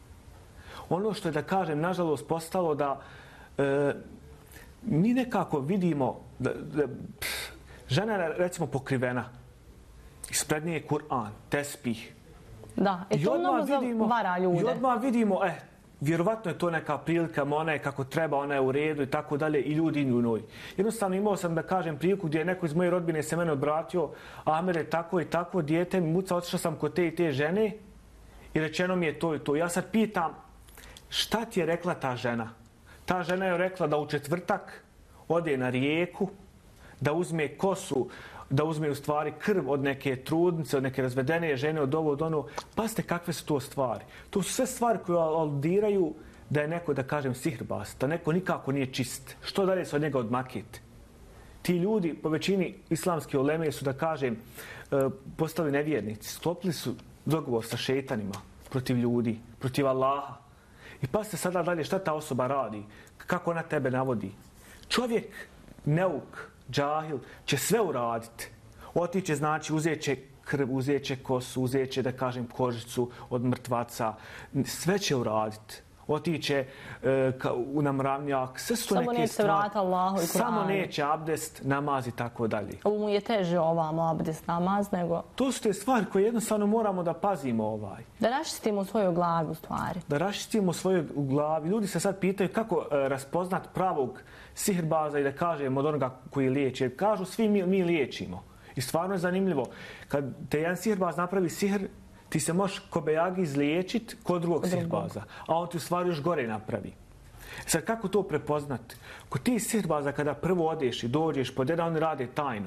Ono što je, da kažem, nažalost postalo da e, mi nekako vidimo da, da pff, žena je, recimo, pokrivena. Ispred nje je Kur'an, tespih. Da, i to mnogo zavara ljude. I odmah vidimo, eh, vjerovatno je to neka prilika, ona je kako treba, ona je u redu i tako dalje, i ljudi u njoj. Jednostavno imao sam, da kažem, priliku gdje je neko iz moje rodbine se mene odbratio, Amer je tako i tako, dijete mi muca, otišao sam kod te i te žene i rečeno mi je to i to. Ja sad pitam, šta ti je rekla ta žena? Ta žena je rekla da u četvrtak ode na rijeku, da uzme kosu, da uzme u stvari krv od neke trudnice, od neke razvedene žene, od ovo, od ono. Pazite kakve su to stvari. To su sve stvari koje aludiraju da je neko, da kažem, sihirbaz, da neko nikako nije čist. Što dalje se od njega odmakiti? Ti ljudi, po većini islamske uleme su, da kažem, postali nevjernici. Sklopili su dogovor sa šeitanima protiv ljudi, protiv Allaha. I pazite sada dalje šta ta osoba radi, kako ona tebe navodi. Čovjek, neuk, džahil, će sve uraditi. Otiće, znači, uzet će krv, uzet će kosu, uzet će, da kažem, kožicu od mrtvaca. Sve će uraditi. Otiće e, u namravnjak, sve su samo neke stvari. Vrata Allahu i samo neće abdest, namaz i tako dalje. Ovo mu je teže ovamo abdest, namaz, nego... To su te stvari koje jednostavno moramo da pazimo ovaj. Da raščistimo svoju glavu u stvari. Da raščistimo svoju glavu. Ljudi se sad pitaju kako e, raspoznat pravog sihirbaza i da kažemo od onoga koji liječi. Jer kažu svi mi, mi liječimo. I stvarno je zanimljivo. Kad te jedan sihirbaz napravi sihr, ti se možeš ko bejagi izliječiti kod drugog sihirbaza, a on ti u stvari još gore napravi. Sad, kako to prepoznati? Kod ti sihirbaza kada prvo odeš i dođeš pod jedan, oni rade tajno.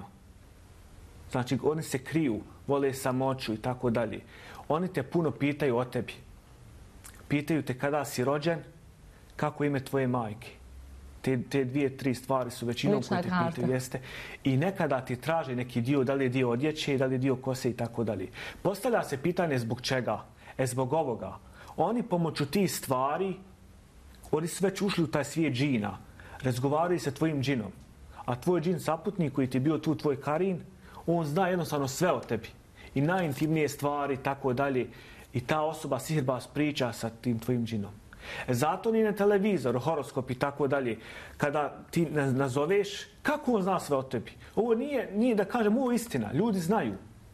Znači, oni se kriju, vole samoću i tako dalje. Oni te puno pitaju o tebi. Pitaju te kada si rođen, kako ime tvoje majke. Te, te dvije, tri stvari su većinom koje te pitaju, jeste. I nekada ti traže neki dio, da li je dio odjeće, da li je dio kose i tako dalje. Postavlja se pitanje zbog čega? E, zbog ovoga. Oni pomoću tih stvari, oni su već ušli u taj svijet džina. Razgovaraju sa tvojim džinom. A tvoj džin saputnik koji ti je bio tu, tvoj karin, on zna jednostavno sve o tebi. I najintimnije stvari i tako dalje. I ta osoba, sihirbaz, priča sa tim tvojim džinom. Zato ni na televizoru, horoskop i tako dalje, kada ti nazoveš, kako on zna sve o tebi? Ovo nije, nije da kažem, ovo je istina. Ljudi znaju.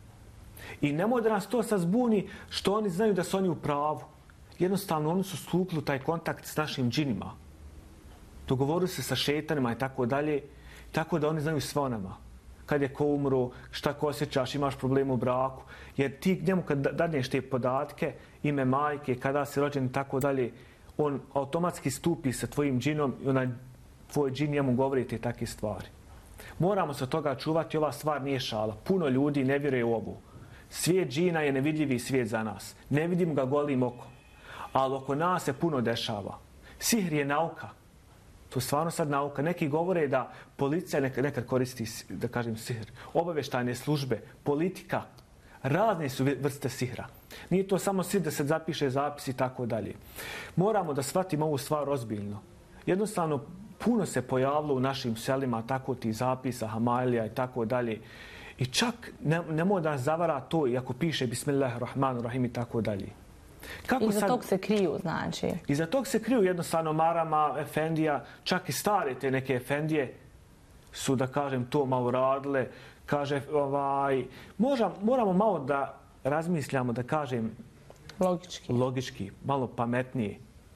I nemoj da nas to sad zbuni što oni znaju da su oni u pravu. Jednostavno, oni su stupili u taj kontakt s našim džinima. Dogovorili se sa šetanima i tako dalje, tako da oni znaju sve o nama. Kad je ko umro, šta ko osjećaš, imaš problem u braku. Jer ti njemu kad dadneš te podatke, ime majke, kada si rođen i tako dalje, on automatski stupi sa tvojim džinom i onaj tvoj džin njemu govori te takve stvari. Moramo se od toga čuvati, ova stvar nije šala. Puno ljudi ne vjeruje u ovu. Svijet džina je nevidljivi svijet za nas. Ne vidimo ga golim okom. Ali oko nas se puno dešava. Sihr je nauka. To je stvarno sad nauka. Neki govore da policija nekad, nekad koristi, da kažem, sihr. Obavještajne službe, politika, razne su vrste sihra. Nije to samo sihr da se zapiše zapis i tako dalje. Moramo da shvatimo ovu stvar ozbiljno. Jednostavno, puno se pojavilo u našim selima tako ti zapisa, hamailija i tako dalje. I čak ne, nemoj da nas zavara to, iako piše Bismillahirrahmanirrahim i tako dalje. Kako iza sad, tog se kriju, znači? Iza tog se kriju jednostavno marama, efendija, čak i stare te neke efendije su, da kažem, to malo radile. Kaže, ovaj, možda, moramo malo da razmišljamo, da kažem, logički, logički malo pametnije.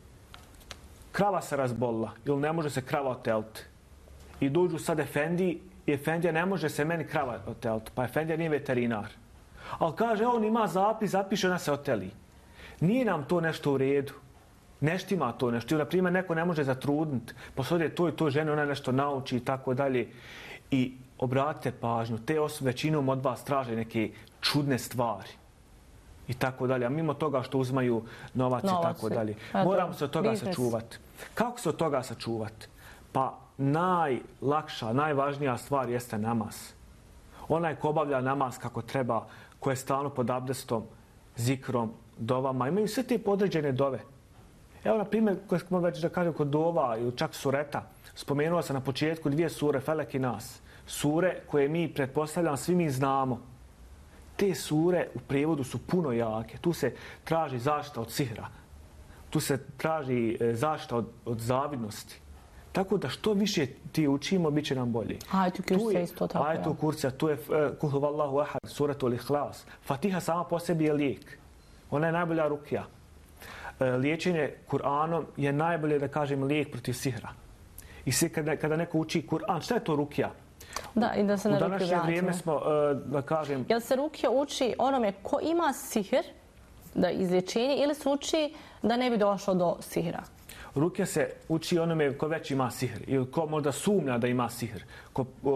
Krava se razbolila ili ne može se krava oteliti. I dođu sad efendiji i efendija ne može se meni krava oteliti. Pa efendija nije veterinar. Ali kaže, on ima zapis, zapiše, ona se oteli. Nije nam to nešto u redu. Neštima to nešto. Ili, na primjer, neko ne može zatrudniti. Posodje to i to žene, ona nešto nauči i tako dalje. I obratite pažnju, te osobe većinom od vas traže neke čudne stvari. I tako dalje. A mimo toga što uzmaju novac i tako dalje. Moramo se od toga sačuvati. Kako se od toga sačuvati? Pa najlakša, najvažnija stvar jeste namaz. Onaj ko obavlja namaz kako treba, ko je stalno pod abdestom, zikrom, dovama, imaju sve te podređene dove. Evo, na primjer, koje smo već da kažem kod dova ili čak sureta, spomenuo sam na početku dvije sure, Felek i Nas. Sure koje mi, pretpostavljam, svi mi znamo. Te sure u prijevodu su puno jake. Tu se traži zaštita od sihra. Tu se traži zaštita od, od zavidnosti. Tako da što više ti učimo, bit će nam bolje. Ajetu kurcija isto tako. Ajetu kurcija, tu je Kul huvallahu ahad, suratul ihlas. Fatiha sama po sebi je lijek. Ona je najbolja rukija. Liječenje Kur'anom je najbolje, da kažem, lijek protiv sihra. I svi kada, kada neko uči Kur'an, šta je to rukija? Da, i da se na rukiju vratimo. U današnje vrijeme smo, da kažem... Jel se rukija uči onome ko ima sihr, da izlječenje, ili se uči da ne bi došlo do sihra? Rukija se uči onome ko već ima sihr ili ko možda sumnja da ima sihr, ko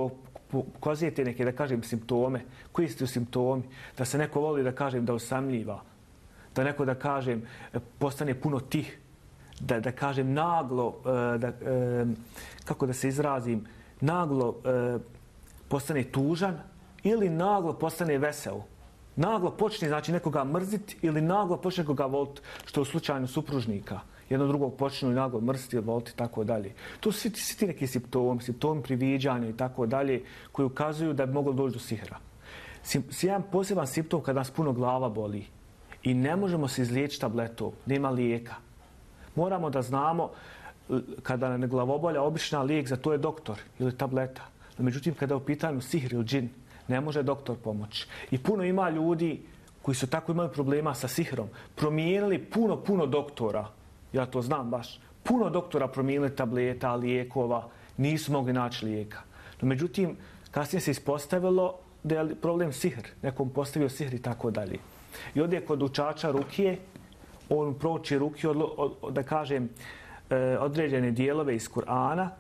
pokazujete neke, da kažem, simptome. Koji su simptomi? Da se neko voli, da kažem, da osamljiva. Da neko, da kažem, postane puno tih. Da, da kažem, naglo, da, kako da se izrazim, naglo postane tužan ili naglo postane vesel. Naglo počne, znači, nekoga mrziti ili naglo počne nekoga voliti, što je u slučaju supružnika. Jedno drugog počnu naglo mrziti ili voliti i tako dalje. To su svi, svi ti neki simptomi, simptomi priviđanja i tako dalje, koji ukazuju da bi moglo doći do sihra. Jedan poseban simptom kada nas puno glava boli i ne možemo se izliječiti tabletom, nema lijeka. Moramo da znamo kada ne glavobolja, obična lijek za to je doktor ili tableta. No, međutim, kada je u pitanju sihr ili džin, ne može doktor pomoći. I puno ima ljudi koji su tako imali problema sa sihrom. Promijenili puno, puno doktora. Ja to znam baš. Puno doktora promijenili tableta, lijekova. Nisu mogli naći lijeka. No, međutim, kasnije se ispostavilo da je problem sihr. Nekom postavio sihr i tako dalje. I ovdje kod učača rukije, on prouči rukije, od, od, da kažem, određene dijelove iz Kur'ana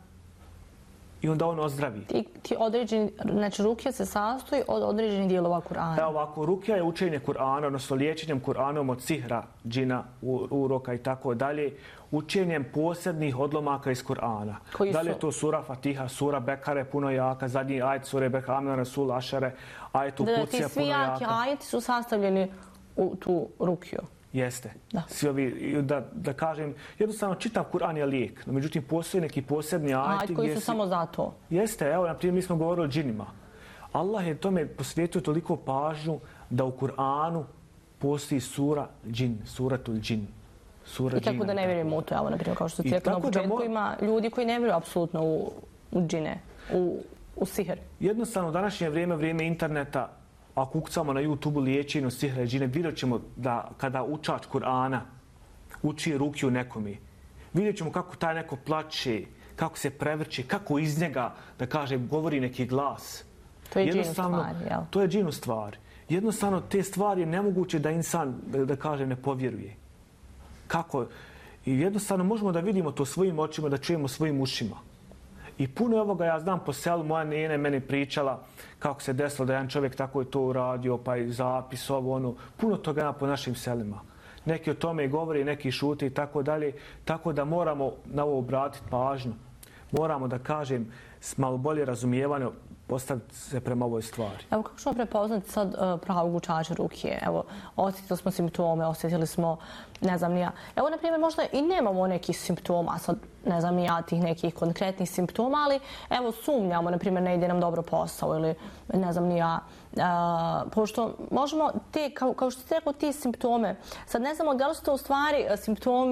i onda on ozdravi. Ti, ti određeni, znači rukija se sastoji od određenih dijelova Kur'ana. Evo ovako, rukija je učenje Kur'ana, odnosno liječenjem Kur'anom od sihra, džina, uroka i tako dalje, učenjem posebnih odlomaka iz Kur'ana. Da li je to sura Fatiha, sura Bekare, puno jaka, zadnji ajet sure Behamna, Rasul, Ašare, ajet Ukucija, puno jaka. Da, ti svi jaki ajeti su sastavljeni u tu rukiju. Jeste. Da. Svi ovi, da, da kažem, jednostavno čitav Kur'an je lijek. No, međutim, postoji neki posebni ajeti. Ajeti koji su si... samo za to. Jeste, evo, na primjer, mi smo govorili o džinima. Allah je tome posvetio toliko pažnju da u Kur'anu postoji sura džin, suratul džin. Sura I tako džina, da ne vjerujemo u to, evo, na primjer, kao što ti rekao na početku, mo... ima ljudi koji ne vjeruju apsolutno u, u džine, u, u sihr. Jednostavno, u današnje vrijeme, vrijeme interneta, ako ukucamo na YouTube liječenju sihra i džine, vidjet ćemo da kada učač Kur'ana uči rukiju nekome, vidjet ćemo kako taj neko plače, kako se prevrće, kako iz njega, da kažem, govori neki glas. To je džinu stvar, jel? To je džinu stvar. Jednostavno, te stvari je nemoguće da insan, da, da kažem, ne povjeruje. Kako? I jednostavno možemo da vidimo to svojim očima, da čujemo svojim ušima. I puno ovoga ja znam po selu, moja nena je meni pričala kako se desilo da jedan čovjek tako je to uradio, pa i zapis, ovo, ono. Puno toga ima po našim selima. Neki o tome govori, neki šute i tako dalje. Tako da moramo na ovo obratiti pažnju. Moramo, da kažem, s malo bolje razumijevanje postaviti se prema ovoj stvari. Evo, kako ćemo prepoznati sad uh, pravog učača rukije? Evo, osjetili smo simptome, osjetili smo, ne znam ni ja. Evo, na primjer, možda i nemamo nekih simptoma, sad ne znam ni ja tih nekih konkretnih simptoma, ali evo, sumnjamo, na primjer, ne ide nam dobro posao ili ne znam ni ja. Uh, pošto možemo te, kao, kao što ste rekao, ti simptome, sad ne znamo da li su to u stvari simptomi,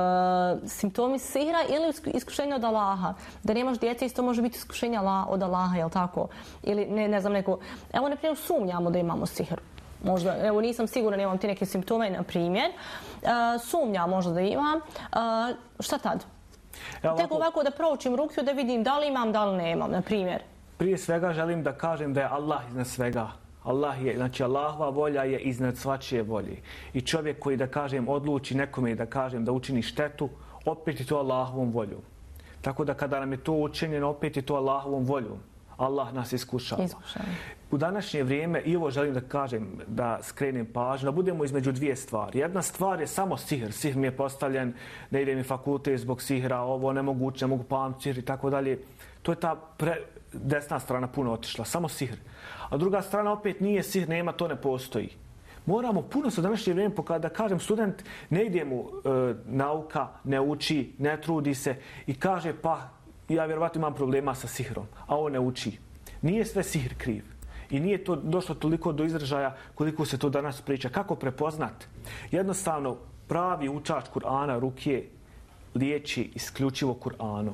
uh, simptomi sihra ili iskušenja od Allaha. Da nemaš djece, isto može biti iskušenja od Allaha, jel tako? Ili ne, ne znam neko... Evo, na primjer, sumnjamo da imamo sihr. Možda, evo, nisam sigurna, nemam ti neke simptome, na primjer. Uh, sumnjam možda da imam. Uh, šta tad? Evo, Tek ovako da proučim rukiju, da vidim da li imam, da li nemam, na primjer. Prije svega želim da kažem da je Allah iznad svega. Allah je, znači Allahova volja je iznad svačije volje. I čovjek koji, da kažem, odluči nekome, da kažem, da učini štetu, opet je to Allahovom voljom. Tako da kada nam je to učinjeno, opet je to Allahovom voljom. Allah nas iskušava. Iskušava. U današnje vrijeme, i ovo želim da kažem, da skrenem pažnju, da budemo između dvije stvari. Jedna stvar je samo sihr. Sihr mi je postavljen, ne ide mi fakultet zbog sihra, ovo nemoguće, ne mogu pamtiti sihr i tako dalje. To je ta pre, desna strana puno otišla, samo sihr. A druga strana opet nije sihr, nema, to ne postoji. Moramo puno se u današnje vrijeme pokazati, da kažem, student ne ide mu e, nauka, ne uči, ne trudi se i kaže pa ja vjerovatno imam problema sa sihrom, a on ne uči. Nije sve sihr kriv. I nije to došlo toliko do izražaja koliko se to danas priča. Kako prepoznat? Jednostavno, pravi učač Kur'ana, rukije, liječi isključivo Kur'anom.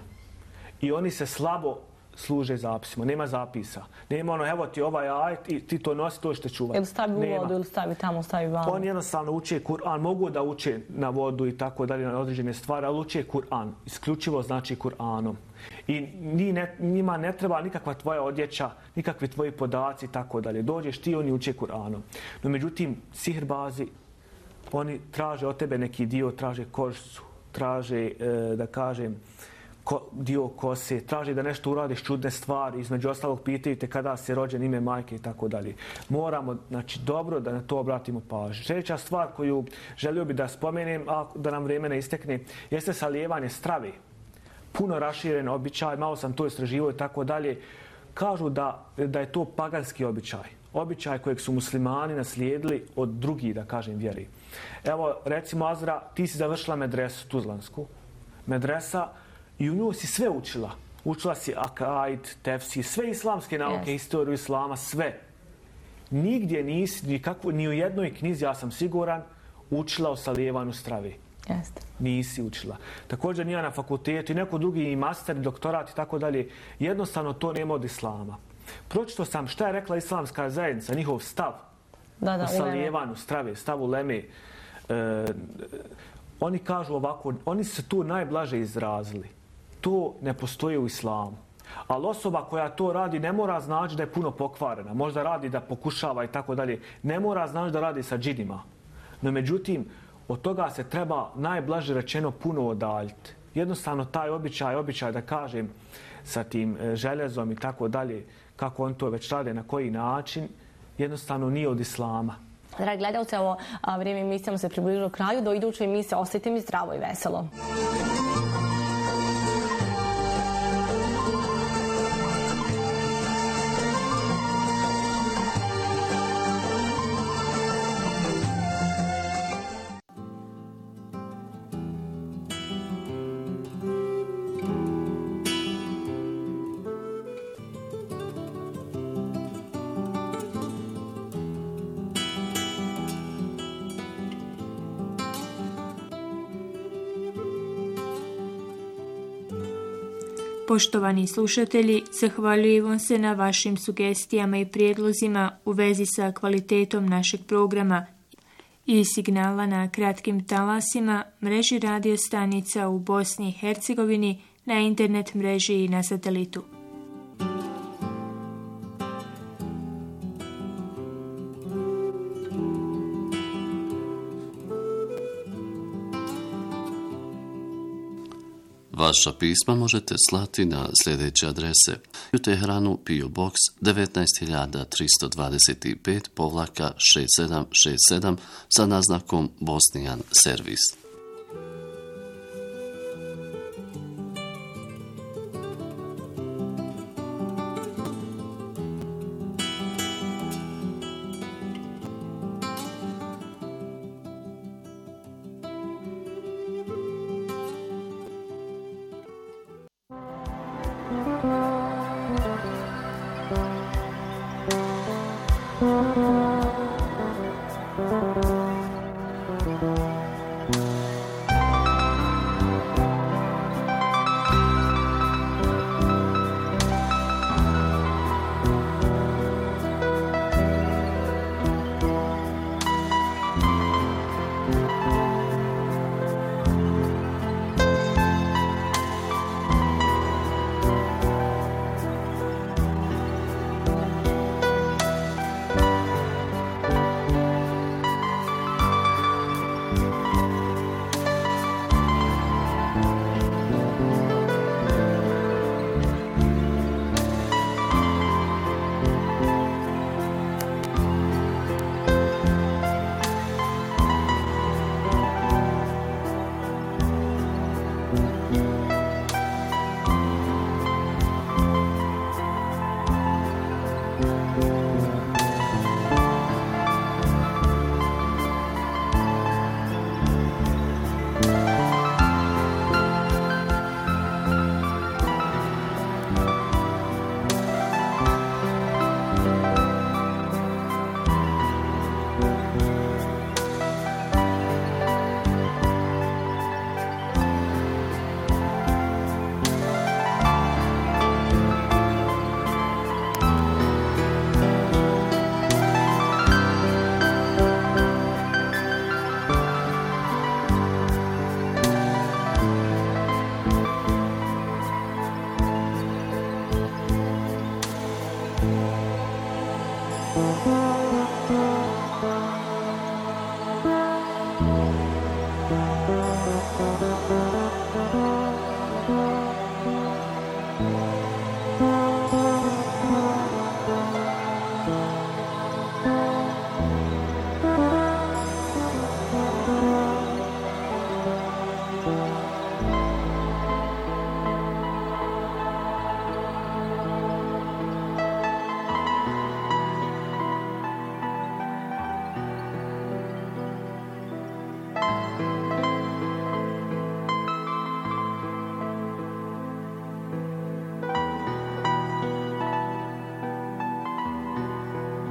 I oni se slabo služe zapisima. Nema zapisa. Nema ono, evo ti ovaj ajet i ti to nosi, to što čuvati. Ili stavi u vodu, ili stavi tamo, stavi vamo. Oni jednostavno uče Kur'an. Mogu da uče na vodu i tako dalje, na određene stvari, ali uče Kur'an. Isključivo znači Kur'anom. I ne, njima ne treba nikakva tvoja odjeća, nikakvi tvoji podaci i tako dalje. Dođeš ti, oni uče Kur'anom. No međutim, sihrbazi, oni traže od tebe neki dio, traže kožicu, traže, e, da kažem, ko, dio kose, traži da nešto uradiš čudne stvari, između ostalog pitaju te kada si rođen, ime majke i tako dalje. Moramo, znači, dobro da na to obratimo pažnju. Sljedeća stvar koju želio bi da spomenem, a da nam vrijeme ne istekne, jeste salijevanje strave. Puno raširen običaj, malo sam to istraživao i tako dalje. Kažu da, da je to paganski običaj. Običaj kojeg su muslimani naslijedili od drugih, da kažem, vjeri. Evo, recimo, Azra, ti si završila medresu Tuzlansku. Medresa i u nju si sve učila. Učila si akaid, tefsir, sve islamske nauke, yes. Historiju islama, sve. Nigdje nisi, nikako, ni u jednoj knjizi, ja sam siguran, učila o salijevanju strave. Jeste. Nisi učila. Također nije na fakultetu i neko drugi i master, doktorat i tako dalje. Jednostavno to nema od islama. Pročito sam šta je rekla islamska zajednica, njihov stav da, da, o salijevanju strave, stav uleme. E, oni kažu ovako, oni su se tu najblaže izrazili. To ne postoji u islamu. Ali osoba koja to radi ne mora znači da je puno pokvarena. Možda radi da pokušava i tako dalje. Ne mora znači da radi sa džinima. No međutim, od toga se treba najblaže rečeno puno odaljiti. Jednostavno taj običaj, običaj da kažem sa tim željezom i tako dalje, kako on to već rade, na koji način, jednostavno nije od islama. Dragi gledalci, ovo vrijeme emisijama se približilo kraju. Do iduće emisije ostajte mi zdravo i veselo. Poštovani slušatelji, zahvaljujemo se na vašim sugestijama i prijedlozima u vezi sa kvalitetom našeg programa i signala na kratkim talasima, mreži radio stanica u Bosni i Hercegovini, na internet mreži i na satelitu. Vaša pisma možete slati na sljedeće adrese: u Teheranu P O Box devetnaest hiljada tristo dvadeset pet povlaka šest sedam šest sedam sa naznakom Bosnijan servis. Thank you.